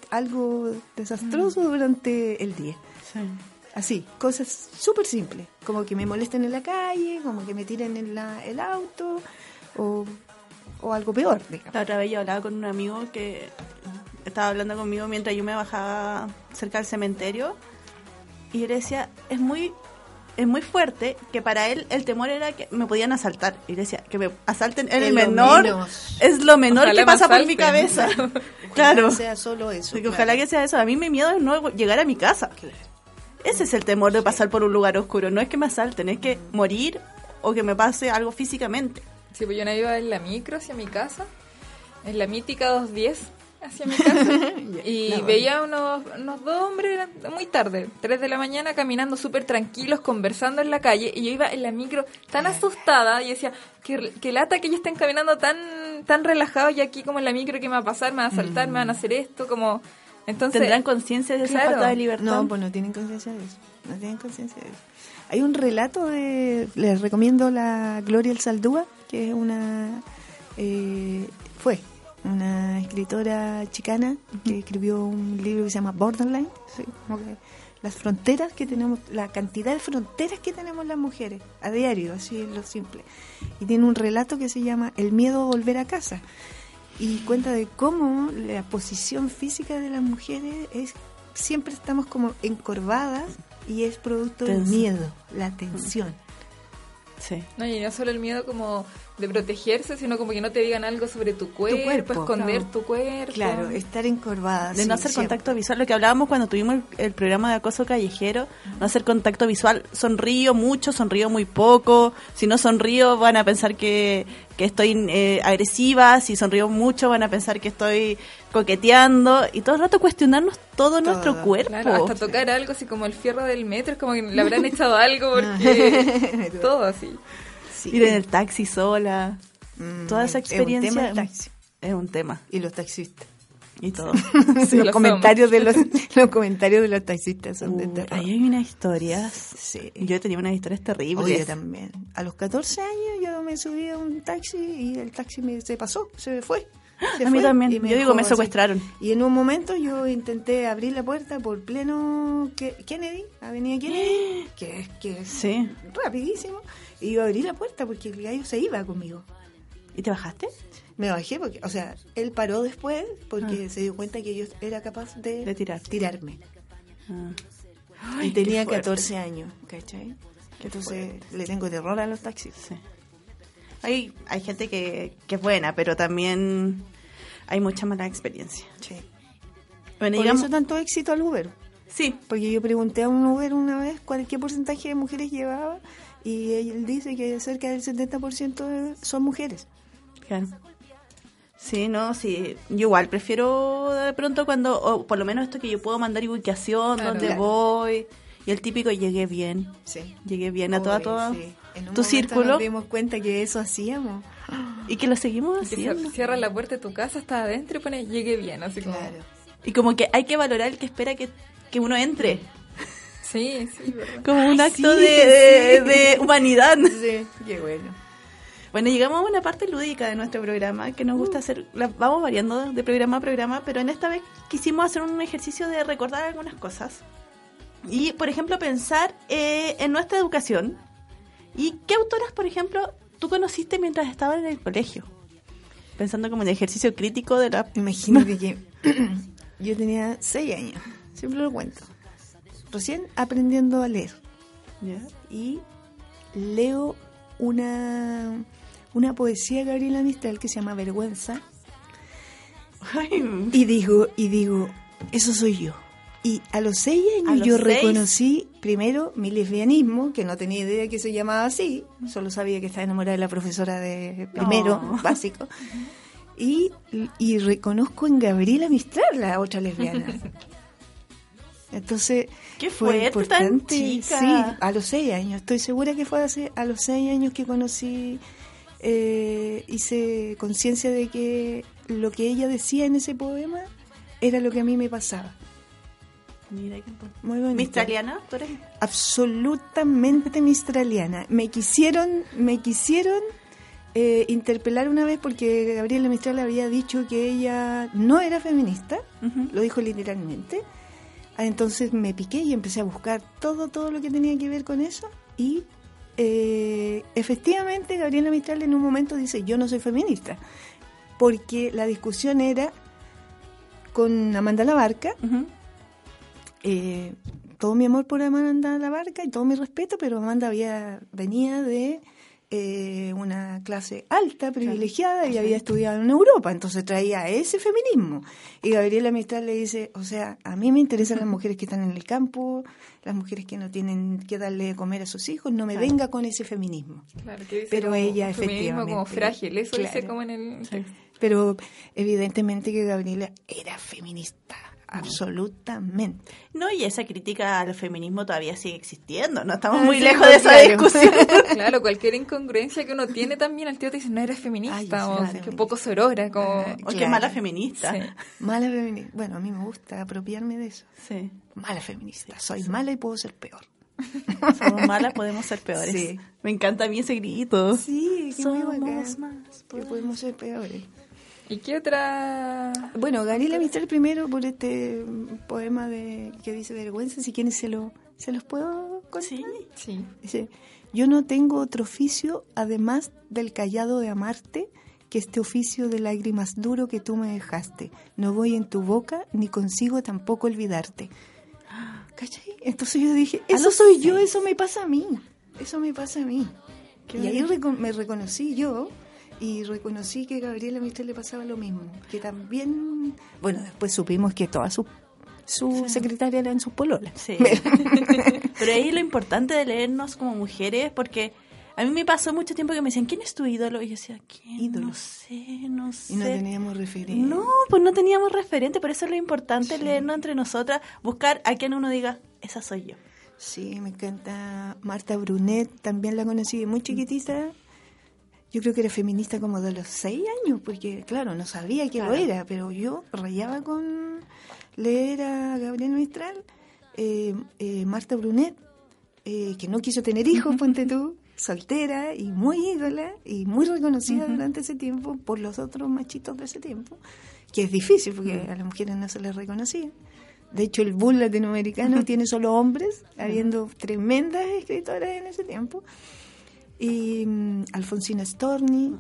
desastroso durante el día. Sí. Así, cosas súper simples, como que me molesten en la calle, como que me tiren en el auto o algo peor, digamos. La otra vez yo hablaba con un amigo que estaba hablando conmigo mientras yo me bajaba cerca del cementerio y yo le decía, es muy fuerte, que para él el temor era que me podían asaltar. Y le decía, que me asalten en el Es lo menor, menos. es lo menor Ojalá que me pasa por mi asalten. cabeza. Ojalá Claro. sea solo eso. Porque ojalá que sea eso. A mí mi miedo es no llegar a mi casa. Ese es el temor de pasar por un lugar oscuro. No es que me asalten, es que morir o que me pase algo físicamente. Sí, pues yo no iba en la micro hacia mi casa, en la mítica 210 hacia mi casa, y veía unos dos hombres, eran muy tarde, 3 de la mañana, caminando súper tranquilos, conversando en la calle, y yo iba en la micro tan asustada, y decía, que lata que ellos estén caminando tan relajados, y aquí como en la micro, ¿qué me va a pasar? ¿Me van a asaltar? ¿Me van a hacer esto? Como... Entonces, ¿Tendrán conciencia de esa claro. falta de libertad? No, pues no tienen conciencia de eso. No tienen conciencia de eso. Hay un relato les recomiendo la Gloria Saldúa, que es fue una escritora chicana que escribió un libro que se llama Borderline, ¿sí? Como que las fronteras que tenemos, la cantidad de fronteras que tenemos las mujeres a diario, así es lo simple. Y tiene un relato que se llama El miedo a volver a casa. Y cuenta de cómo la posición física de las mujeres siempre estamos como encorvadas y es producto del Tenso. miedo, la tensión. Sí. No, y no solo el miedo como de protegerse, sino como que no te digan algo sobre tu cuerpo, esconder claro. tu cuerpo. Claro, estar encorvada. De sí, no hacer siempre. contacto visual, lo que hablábamos cuando tuvimos el programa de acoso callejero, no hacer contacto visual, sonrío mucho, sonrío muy poco, si no sonrío van a pensar que estoy agresiva, si sonrío mucho van a pensar que estoy coqueteando, y todo el rato cuestionarnos todo nuestro cuerpo. Claro, hasta tocar algo así como el fierro del metro, es como que le habrán echado algo porque todo así. Sí. Ir en el taxi sola, toda esa experiencia Es un tema el taxi. es un tema, Y los taxistas. y todo. Sí, los lo comentarios de los comentarios de los taxistas son de terror. Ahí hay unas historias, Sí. yo tenía unas historias terribles. Oye, también. A los 14 años yo me subí a un taxi y el taxi se pasó, se fue. Se A mí fue también. y Yo digo, me dejó así. secuestraron. Y en un momento yo intenté abrir la puerta por pleno Kennedy, Avenida Kennedy, que es Sí. rapidísimo. Y yo abrí la puerta porque el gallo se iba conmigo. ¿Y te bajaste? Me bajé porque, o sea, él paró después porque se dio cuenta que yo era capaz de tirarme. Ah. Y tenía qué fuerte. 14 años, ¿cachai? Entonces le tengo terror a los taxis. Sí. Hay gente que es buena, pero también hay mucha mala experiencia. Sí. Bueno, Por digamos, eso tanto éxito al Uber. sí, Porque yo pregunté a un Uber una vez qué porcentaje de mujeres llevaba y él dice que cerca del 70% son mujeres. claro. Sí, no, sí. Yo igual prefiero de pronto cuando, o por lo menos esto que yo puedo mandar ubicación, Claro. dónde Claro. voy. Y el típico, llegué bien. Sí. Llegué bien a Oye, todo sí. En un tu momento círculo. nos dimos cuenta que eso hacíamos. Y que lo seguimos Que haciendo. cierras la puerta de tu casa, estás adentro y pones llegué bien, así como... Claro. Y como que hay que valorar el que espera que uno entre. Sí, verdad. Como un acto sí, de humanidad. Sí, qué bueno. Bueno, llegamos a una parte lúdica de nuestro programa que nos gusta hacer. Vamos variando de programa a programa, pero en esta vez quisimos hacer un ejercicio de recordar algunas cosas. Y, por ejemplo, pensar en nuestra educación. ¿Y qué autoras, por ejemplo, tú conociste mientras estabas en el colegio? Pensando como en el ejercicio crítico de la... Imagínate que yo tenía 6 años, siempre lo cuento. Recién aprendiendo a leer. ¿Ya? Y leo una poesía de Gabriela Mistral que se llama Vergüenza. Ay, Y digo, eso soy yo. Y a los 6 ¿A años los yo 6? reconocí primero mi lesbianismo, que no tenía idea que se llamaba así, solo sabía que estaba enamorada de la profesora de primero, Oh. básico. Y reconozco en Gabriela Mistral la otra lesbiana. Entonces, Qué fue fuerte, tan importante. chica. Sí, a los 6 años. Estoy segura que fue a los 6 años que conocí, hice conciencia de que lo que ella decía en ese poema era lo que a mí me pasaba. mira qué Muy bonito. ¿Mistraliana? ¿Tú eres? Absolutamente mistraliana. Me quisieron interpelar una vez porque Gabriela Mistral había dicho que ella no era feminista, Ujú. lo dijo literalmente. Entonces me piqué y empecé a buscar todo lo que tenía que ver con eso y efectivamente Gabriela Mistral en un momento dice yo no soy feminista porque la discusión era con Amanda Labarca. Ujú. Todo mi amor por Amanda Labarca y todo mi respeto, pero Amanda venía de una clase alta, privilegiada, y había estudiado en Europa, entonces traía ese feminismo. Y Gabriela Mistral le dice, o sea, a mí me interesan las mujeres que están en el campo, las mujeres que no tienen que darle de comer a sus hijos, no me venga con ese feminismo. Claro, que dice Pero como ella un feminismo como efectivamente, frágil, eso dice claro. como en el texto. Pero evidentemente que Gabriela era feminista, absolutamente. No, y esa crítica al feminismo todavía sigue existiendo. No estamos Ah, muy sí, lejos de esa claro. discusión. Claro, cualquier incongruencia que uno tiene también, al tío te dice, no eres feminista, Ay, o sí, que feminista. poco sorora, como... Ah, O que Claro. mala feminista. Sí. Mala feminista. Bueno, a mí me gusta apropiarme de eso. Sí. Mala feminista. Soy mala y puedo ser peor. Somos malas, podemos ser peores. Sí. Me encanta a mí ese grito. Sí, que muy Somos bacán. más Que podemos ser peores. ¿Y qué otra...? Bueno, Gabriela Mistral primero por este poema que dice Vergüenza, si quieren se los puedo contar. Sí. Sí. Dice, yo no tengo otro oficio además del callado de amarte que este oficio de lágrimas duro que tú me dejaste. No voy en tu boca ni consigo tampoco olvidarte. ¿Cachai? Entonces yo dije, eso soy yo, eso me pasa a mí. Eso me pasa a mí. Y ahí me reconocí yo y reconocí que a Gabriela Mistral le pasaba lo mismo. Que también, bueno, después supimos que todas sus secretarias eran sus pololas. Sí. Pero ahí lo importante de leernos como mujeres, porque a mí me pasó mucho tiempo que me decían, ¿quién es tu ídolo? Y yo decía, ¿quién? Ídolo. No sé. Y no teníamos referente. No, pues no teníamos referente, por eso es lo importante leernos entre nosotras, buscar a quien uno diga, esa soy yo. Sí, me encanta Marta Brunet, también la conocí de muy chiquitita. Yo creo que era feminista como de los 6 años, porque claro, no sabía que Claro. lo era, pero yo rayaba con leer a Gabriela Mistral, Marta Brunet, que no quiso tener hijos, ponte tú, soltera y muy ídola y muy reconocida durante ese tiempo por los otros machitos de ese tiempo, que es difícil porque a las mujeres no se les reconocía. De hecho, el bull latinoamericano tiene solo hombres, habiendo tremendas escritoras en ese tiempo. Y Alfonsina Storni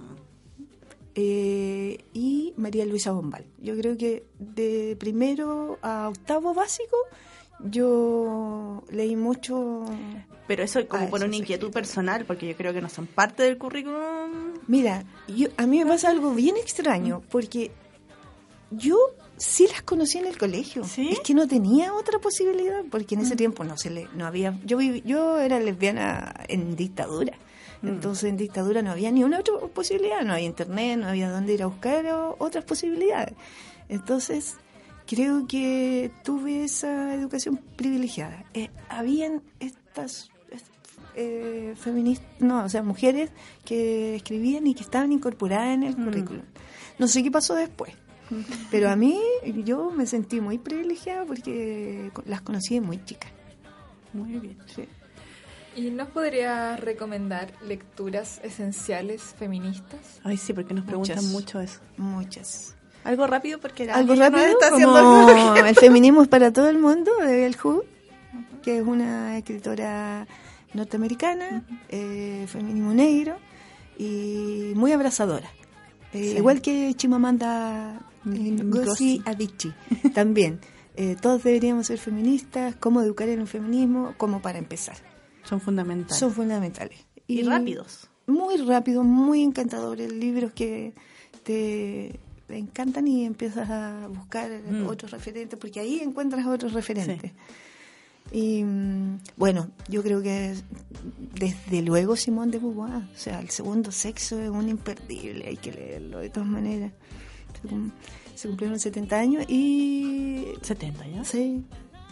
y María Luisa Bombal. Yo creo que de primero a octavo básico Yo leí mucho. Pero eso como por eso una sí. inquietud personal, porque yo creo que no son parte del currículum. Mira, a mí me pasa algo bien extraño, porque yo sí las conocí en el colegio. ¿Sí? Es que no tenía otra posibilidad, porque en ese tiempo no había. Yo era lesbiana en dictadura. Entonces en dictadura no había ni una otra posibilidad, no había internet, no había dónde ir a buscar otras posibilidades. Entonces creo que tuve esa educación privilegiada. Habían estas feministas, no, o sea, mujeres que escribían y que estaban incorporadas en el currículum. No sé qué pasó después, pero a mí yo me sentí muy privilegiada porque las conocí de muy chicas. Muy bien. Sí. ¿Y nos podrías recomendar lecturas esenciales feministas? Ay, sí, porque nos preguntan Muchas. mucho eso. Muchas. Algo rápido, porque la Algo amiga nos rápido, está como haciendo El feminismo es para todo el mundo, de Bell Hooks, que es una escritora norteamericana, feminismo negro y muy abrazadora. Igual que Chimamanda Ngozi Adichie, también. Todos deberíamos ser feministas, cómo educar en el feminismo, como para empezar. Son fundamentales. Son fundamentales. Y rápidos. Muy rápidos, muy encantadores, libros que te encantan y empiezas a buscar otros referentes, porque ahí encuentras otros referentes. Y bueno, yo creo que desde luego Simone de Beauvoir, o sea, El segundo sexo es un imperdible, hay que leerlo de todas maneras. Se cumplieron 70 años y... 70 ya. Sí.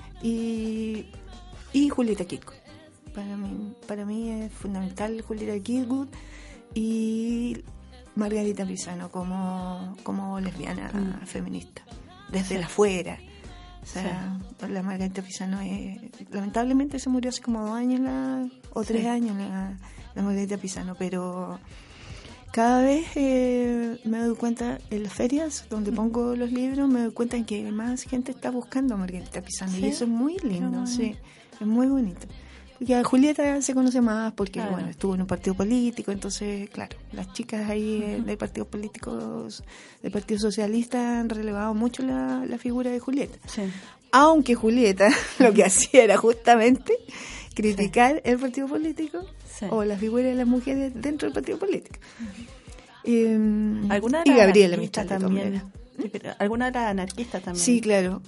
Y Julieta Kirkwood. Para mí es fundamental Julieta Kirkwood y Margarita Pisano como lesbiana feminista, desde la afuera. O sea, la Margarita Pisano lamentablemente se murió hace como 2 años o 3 años la Margarita Pisano, pero cada vez me doy cuenta en las ferias donde pongo los libros, me doy cuenta en que más gente está buscando a Margarita Pisano, y eso es muy lindo, sí, es muy bonito. Porque a Julieta se conoce más porque bueno, estuvo en un partido político, entonces claro, las chicas ahí de partidos políticos, del Partido Socialista, han relevado mucho la figura de Julieta. Sí. Aunque Julieta lo que hacía era justamente criticar el partido político o la figura de las mujeres dentro del partido político. Y Gabriela Mistral también. ¿Alguna de las anarquistas también? Sí, claro.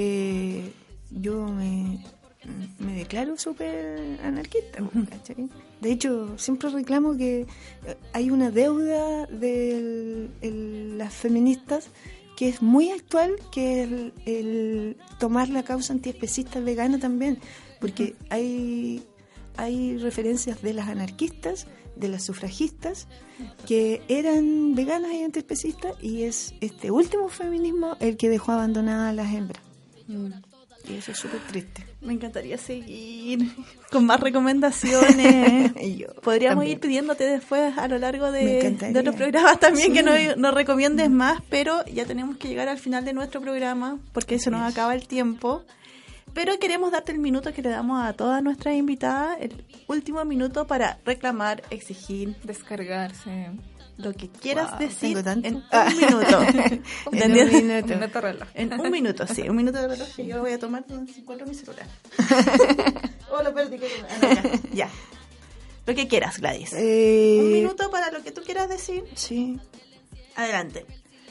Yo me declaro súper anarquista, ¿cachai? De hecho, siempre reclamo que hay una deuda de las feministas que es muy actual, que es el tomar la causa antiespecista vegana también, porque hay referencias de las anarquistas, de las sufragistas, que eran veganas y antiespecistas, y es este último feminismo el que dejó abandonadas a las hembras. Y eso es súper triste. Me encantaría seguir con más recomendaciones. Podríamos ir pidiéndote después a lo largo de otros programas también que nos recomiendes más, pero ya tenemos que llegar al final de nuestro programa porque se nos acaba el tiempo. Pero queremos darte el minuto que le damos a todas nuestras invitadas, el último minuto para reclamar, exigir, descargarse. Lo que quieras decir en un minuto. En un minuto, sí. Un minuto de reloj que yo voy a tomar si encuentro mi celular. Oh, lo perdí. Ya. Lo que quieras, Gladys. Un minuto para lo que tú quieras decir. Sí. Adelante.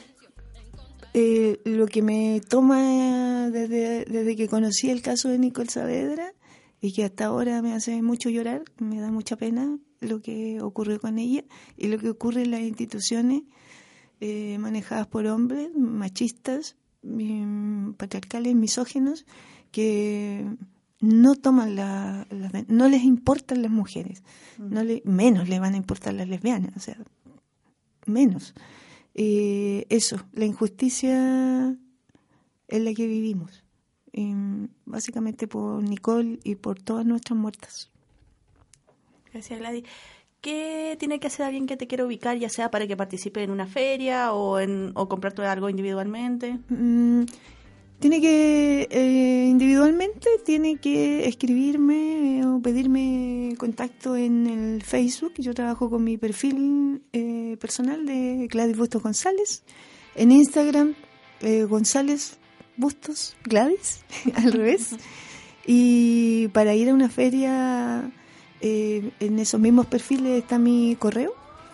Lo que me toma desde que conocí el caso de Nicole Saavedra y que hasta ahora me hace mucho llorar, me da mucha pena lo que ocurrió con ella y lo que ocurre en las instituciones manejadas por hombres machistas, patriarcales, misóginos, que no toman no les importan las mujeres, menos le van a importar las lesbianas, o sea, menos. Eso, la injusticia en la que vivimos, básicamente por Nicole y por todas nuestras muertas. Gracias, Gladys. ¿Qué tiene que hacer alguien que te quiera ubicar, ya sea para que participe en una feria o comprarte algo individualmente? Tiene que, individualmente, tiene que escribirme o pedirme contacto en el Facebook. Yo trabajo con mi perfil personal de Gladys Bustos González. En Instagram, González Bustos Gladys, al revés. Y para ir a una feria, en esos mismos perfiles está mi correo.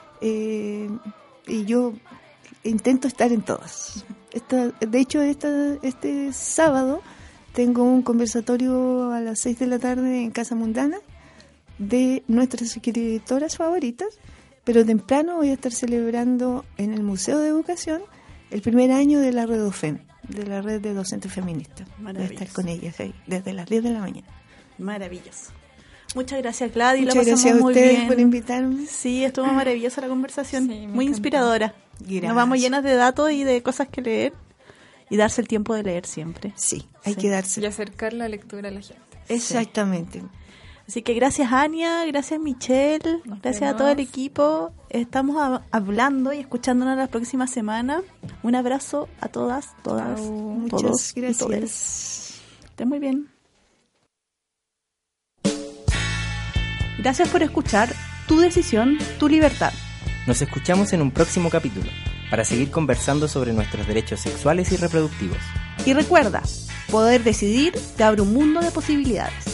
Y yo intento estar en todas. De hecho, este sábado tengo un conversatorio a las 6 de la tarde en Casa Mundana de nuestras escritoras favoritas, pero temprano voy a estar celebrando en el Museo de Educación el primer año de la Redofem, de la Red de Docentes Feministas. Voy a estar con ellas ahí, desde las 10 de la mañana. Maravilloso. Muchas gracias, Gladys. Muchas la pasamos gracias a muy ustedes bien por invitarme. Sí, estuvo maravillosa la conversación. Sí, muy encantó. inspiradora. Gracias. Nos vamos llenas de datos y de cosas que leer y darse el tiempo de leer siempre. Sí, hay Sí. que darse. Y acercar la lectura a la gente. Exactamente. Así que gracias, Ania, gracias, Michelle, Nos gracias a vemos. todo el equipo. Estamos hablando y escuchándonos la próxima semana. Un abrazo a todas, Chao. Muchas todos y todes. gracias. Estén muy bien. Gracias por escuchar Tu Decisión, Tu Libertad. Nos escuchamos en un próximo capítulo para seguir conversando sobre nuestros derechos sexuales y reproductivos. Y recuerda, poder decidir te abre un mundo de posibilidades.